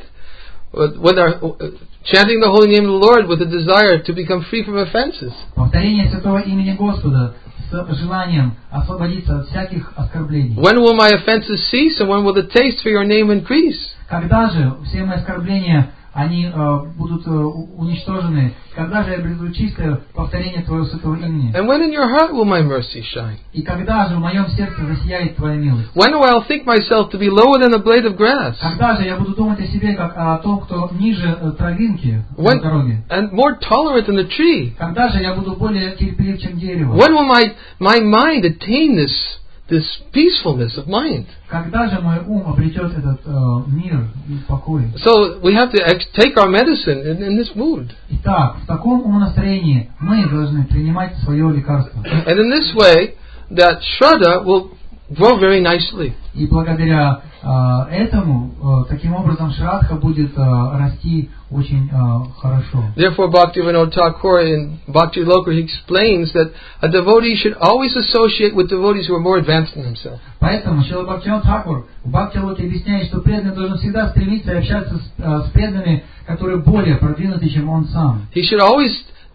With our uh, chanting the holy name of the Lord with a desire to become free from offenses. Повторение святого имени Господа с желанием освободиться от всяких оскорблений. When will my offenses cease, and when will the taste for your name increase? Когда же все мои оскорбления они uh, будут uh, уничтожены, когда же я обрету чистое повторение Твоего святого имени? And when in your heart will my mercy shine? И когда же в моем сердце засияет Твоя милость? When will I think myself to be lower than a blade of grass? Когда же я буду думать о себе как о том, кто ниже травинки на дороге? And more tolerant than the tree? Когда же я буду более терпелив, чем дерево? When will my my mind attain this this peacefulness of mind? Когда же мой ум обретет этот uh, мир и покой? So we have to ex- take our medicine in, in this mood. Итак, в таком умонастроении мы должны принимать свое лекарство. And in this way, that Shraddha will grow very nicely. И благодаря uh, этому, uh, таким образом, Шрадха будет uh, расти очень uh, хорошо. Therefore, Bhaktivinoda Thakur in Bhakti Loka, he explains that a devotee should always associate with devotees who are more advanced than himself. Поэтому Шрила Бхактивинода Тхакур в Бхакти Локе объясняет, что преданный должен всегда стремиться и общаться с, uh, с преданными, которые более продвинуты, чем он сам. He should always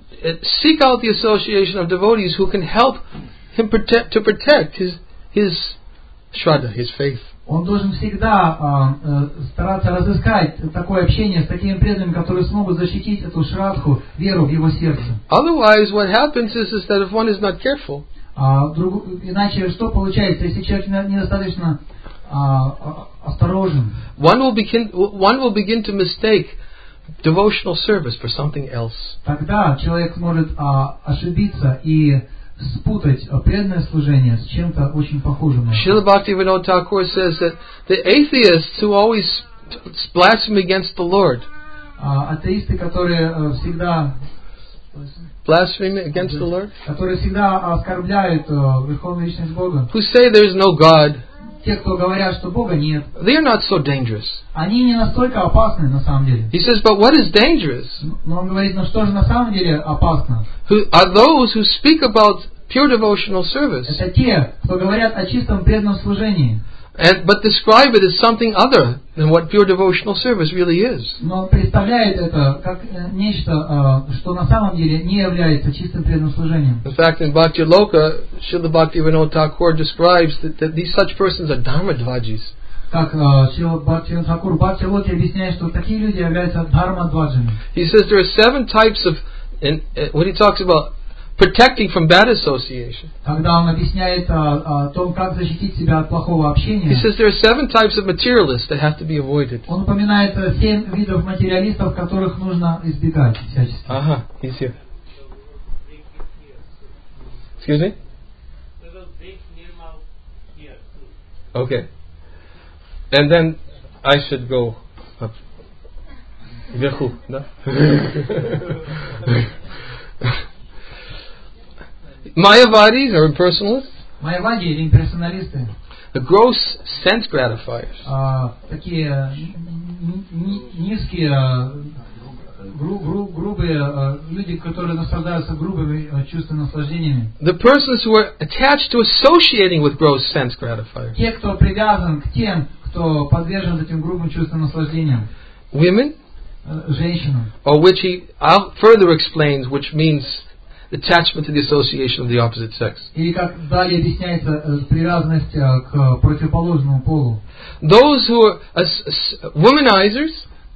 seek out the association of devotees who can help him protect, to protect his his Shraddha, his faith. Он должен всегда э, э, стараться разыскать такое общение с такими преданными, которые смогут защитить эту Шрадху, веру в его сердце. Otherwise, what happens is, is that if one is not careful, а, друг, иначе что получается, если человек недостаточно а, осторожен? One will begin one will begin to mistake devotional service for something else. Тогда человек может а, ошибиться и спутать преданное служение с чем-то очень похожим. Srila Bhaktivinoda Thakur says that the atheists who always blaspheme against the Lord, атеисты, которые всегда blaspheme against the Lord, которые всегда оскорбляют Верховную Личность Бога, who say there is no God, те, кто говорят, что Бога нет, they are not so dangerous. Они не настолько опасны на самом деле. He says, but what is dangerous? Но он говорит, ну что же на самом деле опасно? Who are those who speak about pure devotional service? Это те, кто говорят о чистом преданном служении. And, but describe it as something other than what pure devotional service really is. Но представляет это как нечто, что на самом деле не является чистым преданным служением. In fact, in Bhakti Loka, Srila Bhaktivinoda Thakur describes that, that these such persons are dharmadvajis. Как Шрила Бхактивинода Тхакур в Бхакти Локе объясняет, что такие люди являются дхармадваджами. He says there are seven types of, and when he talks about protecting from bad association, когда он объясняет о, о том, как защитить себя от плохого общения, he says there are seven types of materialists that have to be avoided. Он упоминает семь видов материалистов, которых нужно избегать всячески. Ага, he's here. Excuse me? Okay. And then I should go up. Вверху, да? Mayavadis are impersonalists. Майявади или имперсоналисты. The gross sense gratifiers. А, такие низкие, гру, гру, грубые люди, которые наслаждаются грубыми чувственными наслаждениями. The persons who are attached to associating with gross sense gratifiers. Те, кто привязан к тем, кто подвержен этим грубым чувственным наслаждениям. Women. Женщинам. Or which he further explains, which means attachment to the association of the opposite sex. Или как далее объясняется привязанность к противоположному полу. Those who are uh, womanizers,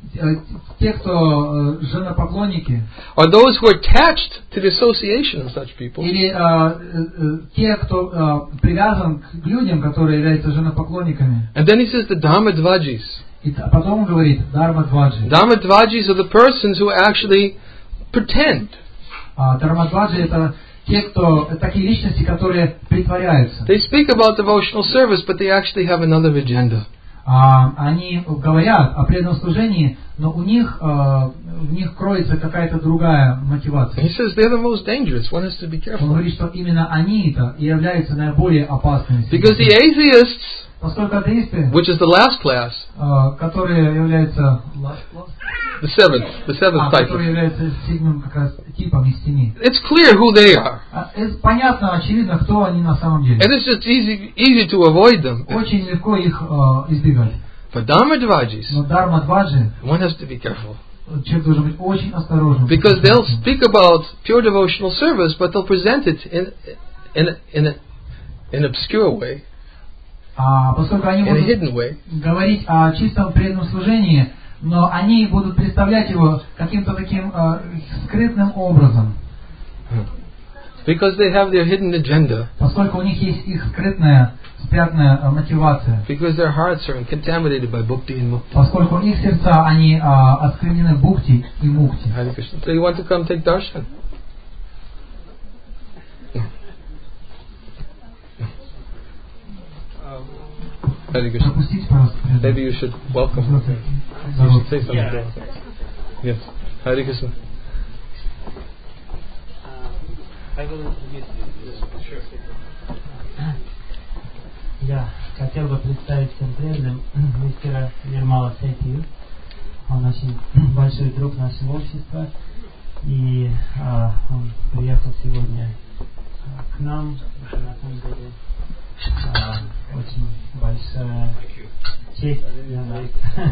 те, кто женопоклонники, are those who are attached to the association of such people. Или а, э, те, кто а, привязан к людям, которые являются женопоклонниками. And then he says the Dharmadvajis. И потом он говорит Дharmadvaji. Dharmadvajis are the persons who actually pretend. А Dharmadvaji это те, кто такие личности, которые притворяются. They speak about devotional service, but they actually have another agenda. А, они говорят о преданном служении, но у них а, в них кроется какая-то другая мотивация. He says they're the most dangerous. One has to be Он careful. говорит, что именно они-то и являются наиболее опасными. Because the atheists, Поскольку атеисты, which is the last class, а, которые являются the seventh, the seventh а, type, которые являются седьмым как раз типом из тени. it's clear who they are. А, это понятно, очевидно, кто они на самом деле. And it's just easy, easy to avoid them. Очень легко их а, избегать. But Dharmadvajis, Но Дharmadваджи, one has to be careful. человек должен быть очень осторожным. Because they'll speak about pure devotional service, but they'll present it in in a, in, a, in an obscure way, А поскольку они in a будут hidden way. говорить о чистом преданном служении, но они будут представлять его каким-то таким э, скрытным образом, Because they have their hidden agenda. поскольку у них есть их скрытная, спрятанная э, мотивация, Because their hearts are contaminated by bhakti and mukti. поскольку их сердца, они э, осквернены бхукти и мукти. Hare Krishna. So you want to come take darshan? Hare Krishna. Пропустите, пожалуйста, Maybe you should welcome. You should say something. Yeah. Yes. Hare Krishna. I will introduce you. Sure. Я хотел бы представить всем преданным мистера Нирмала Сетию. Он очень большой друг нашего общества. И а, он приехал сегодня а, к нам. Это на самом деле а, очень большая честь для нас.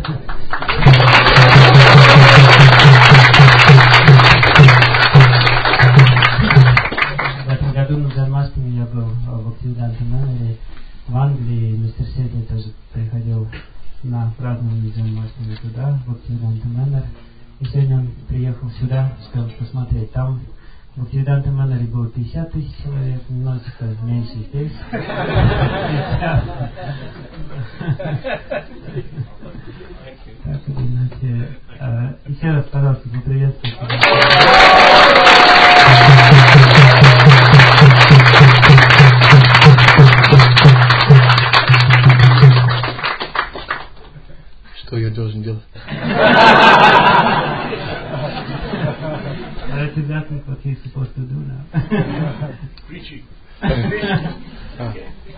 В этом году на Джанмаштами я был в Бхактивиданта Манере в Англии. Мистер Сети тоже приходил на празднование Джанмаштами туда, в Бхактивиданта Манер. И сегодня он приехал сюда, чтобы посмотреть. Там в Бхактивиданта Манере было пятьдесят тысяч человек, немножечко меньше здесь. Так или иначе. Еще раз, пожалуйста, поприветствуйте. Что я должен делать? That's exactly what he's supposed to do now. Preaching. Ah.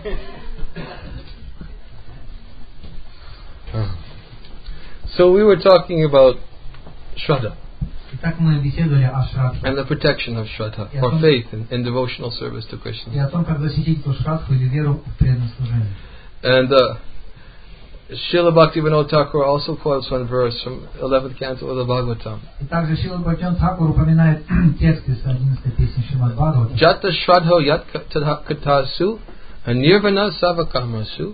Ah. So we were talking about Shraddha Итак, мы беседовали о Шрадхе and the protection of Shraddha, Yeah, or some- faith in, in devotional service to и Krishna. о том, как защитить эту Шрадху или веру в преданное служение. And uh, Srila Bhaktivinoda Thakur also quotes one verse from eleventh canto of the Bhagavatam. И также Шрила Бхактивинода Тхакур упоминает текст из одиннадцатой песни Шримад Бхагавата. Jata Shraddho Yat Katasu Nirvana Savakamasu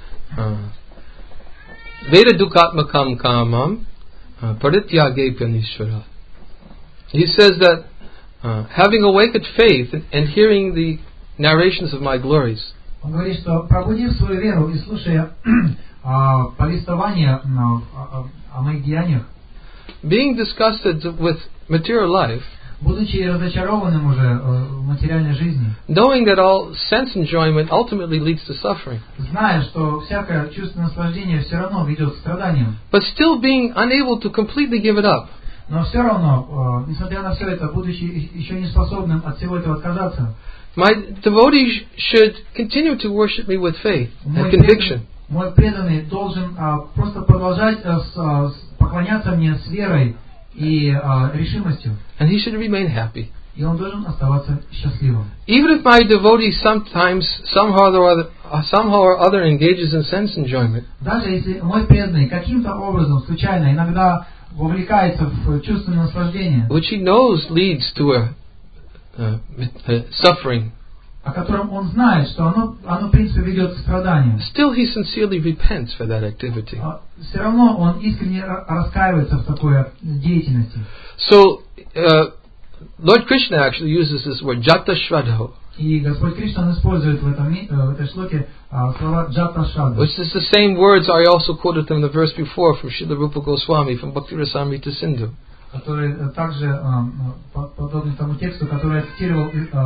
Veda Dukatmakam Kamam Parityage Pyanishvara. He says that uh, having awakened faith and, and hearing the narrations of my glories, Он говорит, что пробудив свою веру и слушая а, повествование а, о, о моих деяниях, being disgusted with material life, будучи разочарованным уже э, в материальной жизни, knowing that all sense enjoyment ultimately leads to suffering, зная, что всякое чувство наслаждения все равно ведет к страданиям, but still being unable to completely give it up, но все равно, э, несмотря на все это, будучи еще не способным от всего этого отказаться, my devotees should continue to worship me with faith and мой conviction. преданный, мой преданный должен а, просто продолжать а, с, а, с- поклоняться мне с верой и а, решимостью, And he should remain happy. и он должен оставаться счастливым. Even if my devotee sometimes, somehow or other, uh, somehow or other engages in sense enjoyment, Даже если мой преданный каким-то образом, случайно, иногда вовлекается в чувственное наслаждение, which he knows leads to a, uh, a suffering о котором он знает, что оно, оно в принципе ведет к страданию, still he sincerely repents for that activity. все равно он искренне раскаивается в такой деятельности. So, uh, Lord Krishna actually uses this word, Jata Shraddha, И Господь Кришна, Он использует в, этом, в этой шлоке слова Джата Шрадха, which is the same words I also quoted from the verse before from Srila Rupa Goswami from Bhakti Rasamrita Sindhu. который также подобный тому тексту, который я цитировал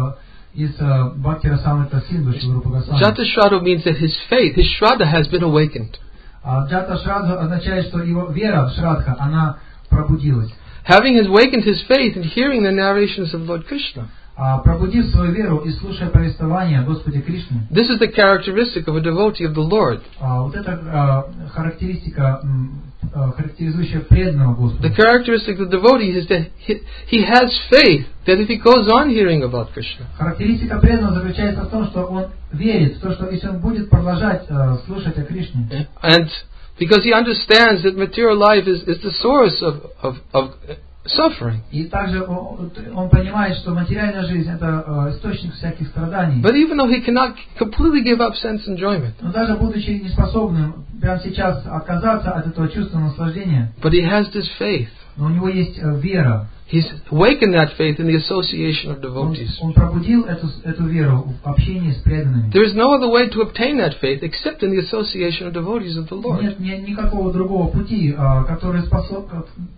из Бхакти Расамрита Синдху Шрила Рупа Госвами. Jata Shraddha means that his faith, his Shraddha has been awakened. Джата Шрадха означает, что его вера, Шрадха, она пробудилась. Having awakened his faith and hearing the narrations of Lord Krishna. Пробудив свою веру и слушая повествование Господи Кришны. This is the characteristic of a devotee of the Lord. Вот это характеристика, характеризующая преданного Господу. The characteristic of the devotee is that he, he has faith that if he goes on hearing about Krishna, характеристика преданного заключается в том, что он верит в то, что если он будет продолжать слушать о Кришне, and because he understands that material life is, is the source of, of, of suffering. И также он, он понимает, что материальная жизнь это источник всяких страданий. But even though he cannot completely give up sense enjoyment, Но даже будучи неспособным прямо сейчас отказаться от этого чувства наслаждения, but he has this faith. Но у него есть вера. He's awakened that faith in the association of devotees. Он, он пробудил эту, эту веру в общении с преданными. There is no other way to obtain that faith except in the association of devotees of the Lord. Нет, нет никакого другого пути, который способ,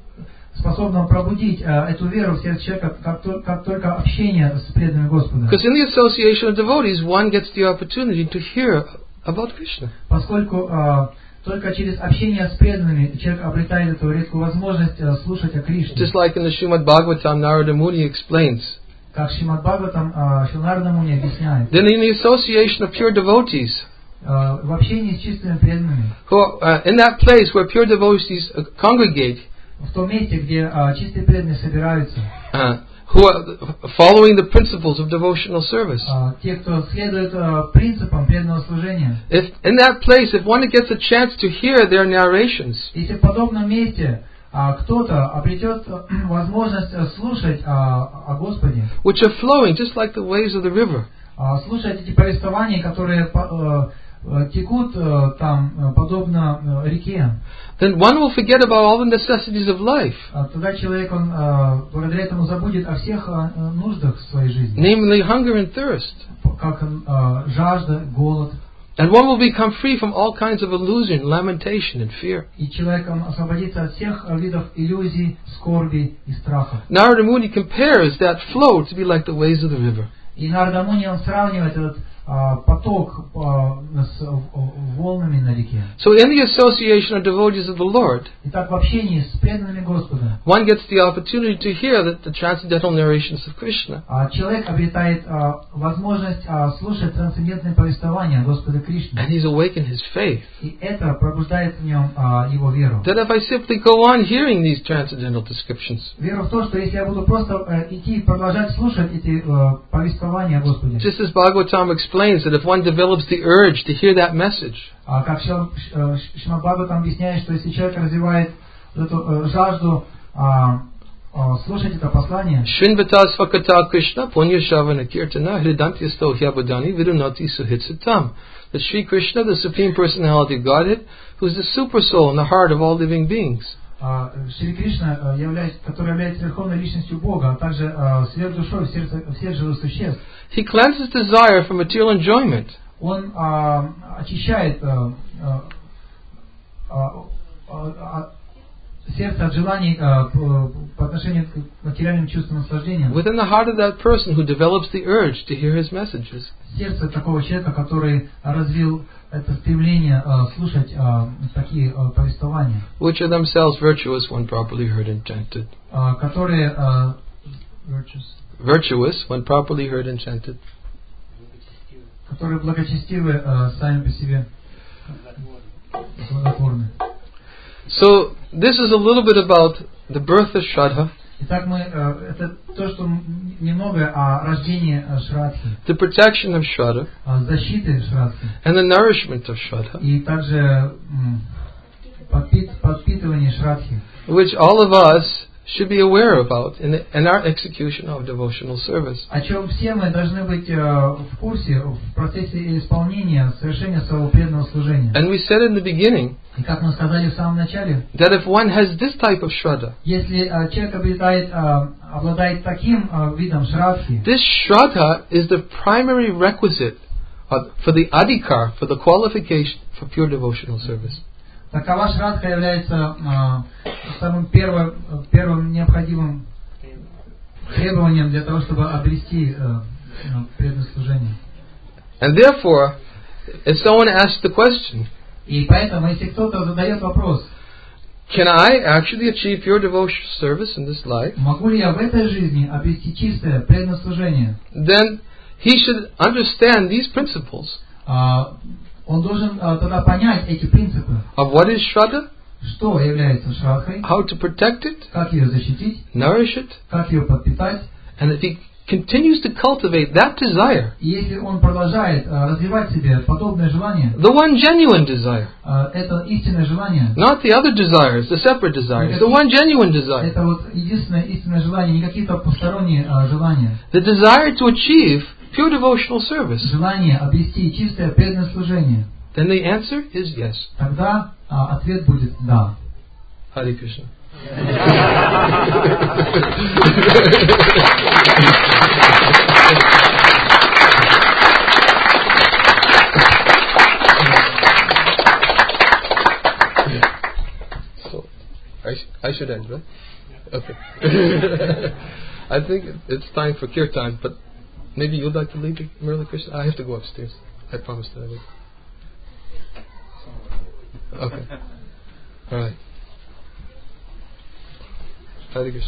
способно пробудить эту веру в сердце человека, как, как только общение с преданными Господа. Because in the association of devotees, one gets the opportunity to hear about Krishna. Поскольку только через общение с преданными человек обретает эту редкую возможность слушать о Кришне. Just like in the Srimad Bhagavatam, Narada Muni explains. Как Шримад Бхагаватам Нарада Муни объясняет. Then in the association of pure devotees, в общении с чистыми преданными, who uh, in that place where pure devotees uh, congregate, в том месте, где чистые преданные собираются, uh, who are following the principles of devotional service. Те, кто следует принципам преданного служения. If in that place, if one gets a chance to hear their narrations, если в подобном месте кто-то обретет возможность слушать о Господе, which are flowing just like the waves of the river, слушать эти повествования, которые текут там подобно реке, then one will forget about all the necessities of life. Тогда человек, он благодаря этому забудет о всех нуждах в своей жизни. Namely hunger and thirst. Как жажда, голод. And one will become free from all kinds of illusion, lamentation and fear. И человек освободится от всех видов иллюзий, скорби и страхов. Narada Muni compares that flow to be like the waves of the river. И Нарада Муни, он сравнивает этот поток с волнами на реке. So in the association of devotees of the Lord, Итак, в общении с преданными Господа, one gets the opportunity to hear the, the transcendental narrations of Krishna. Человек обретает возможность слушать трансцендентные повествования Господа Кришны. And he's awakened his faith. И это пробуждает в нем его веру. That if I simply go on hearing these transcendental descriptions, веру в то, что если я буду просто идти и продолжать слушать эти повествования о Господе, just as Bhagavatam explains that if one develops the urge to hear that message, как Шримад Бхагаватам объясняет, что если человек развивает эту жажду слушать это послание, Shrinvata Svakata Krishna Punya Shavana Kirtana Hridantyasto Hyabadani Vidunati Suhitsitam. That Sri Krishna, the Supreme Personality of Godhead, who is the super soul in the heart of all living beings. Шри Кришна, который является верховной личностью Бога, а также сверхдушой в сердце всех живых существ. He cleanses desire from material enjoyment. Он очищает сердце от желаний по отношению к материальным чувствам наслаждения. Within the heart of that person who develops the urge to hear his messages. Сердце такого человека, который развил это стремление слушать такие повествования. Which are themselves virtuous when properly heard and chanted. Которые virtuous when properly heard and chanted. Которые благочестивы сами по себе. Благотворны. So this is a little bit about the birth of Shraddha. Итак, мы это то, что немного о рождении Шрадхи. The protection of Shraddha. Защиты Шрадхи. And the nourishment of Shraddha. И также подпит, подпитывание Шрадхи. Which all of us should be aware about in, in our execution of devotional service. О чем все мы должны быть э, в курсе в процессе исполнения, совершения своего преданного служения. And we said in the beginning, И как мы сказали в самом начале, that if one has this type of shraddha, если э, человек обретает, э, обладает таким э, видом шрадхи, this shraddha is the primary requisite uh, for the adhikar, for the qualification for pure devotional service. такова шрадха является э, самым первым, первым необходимым требованием для того, чтобы обрести э, преданное служение. And therefore, if someone asks the question, И поэтому, если кто-то задает вопрос, can I actually achieve pure devotional service in this life? могу ли я в этой жизни обрести чистое преданное служение, Then he should understand these principles а, он должен а, тогда понять эти принципы, of what is shraddha, что является шрадхой, how to protect it, как ее защитить, nourish it, как ее подпитать. and if he continues to cultivate that desire, И если он продолжает а, развивать в себе подобное желание, the one genuine desire, а, это истинное желание, not the other desires, the separate desires, the one genuine desire, это вот единственное истинное желание, не какие-то посторонние а, желания. the desire to achieve pure devotional service, Желание обрести чистое преданное служение, then the answer is yes. тогда а, ответ будет да. Hare Krishna. So, I, sh- I should end, right? Okay. I think it's time for kirtan, but maybe you'd like to lead the Murali Krishna? I have to go upstairs. I promised that I would. Okay. All right. Hare Krishna.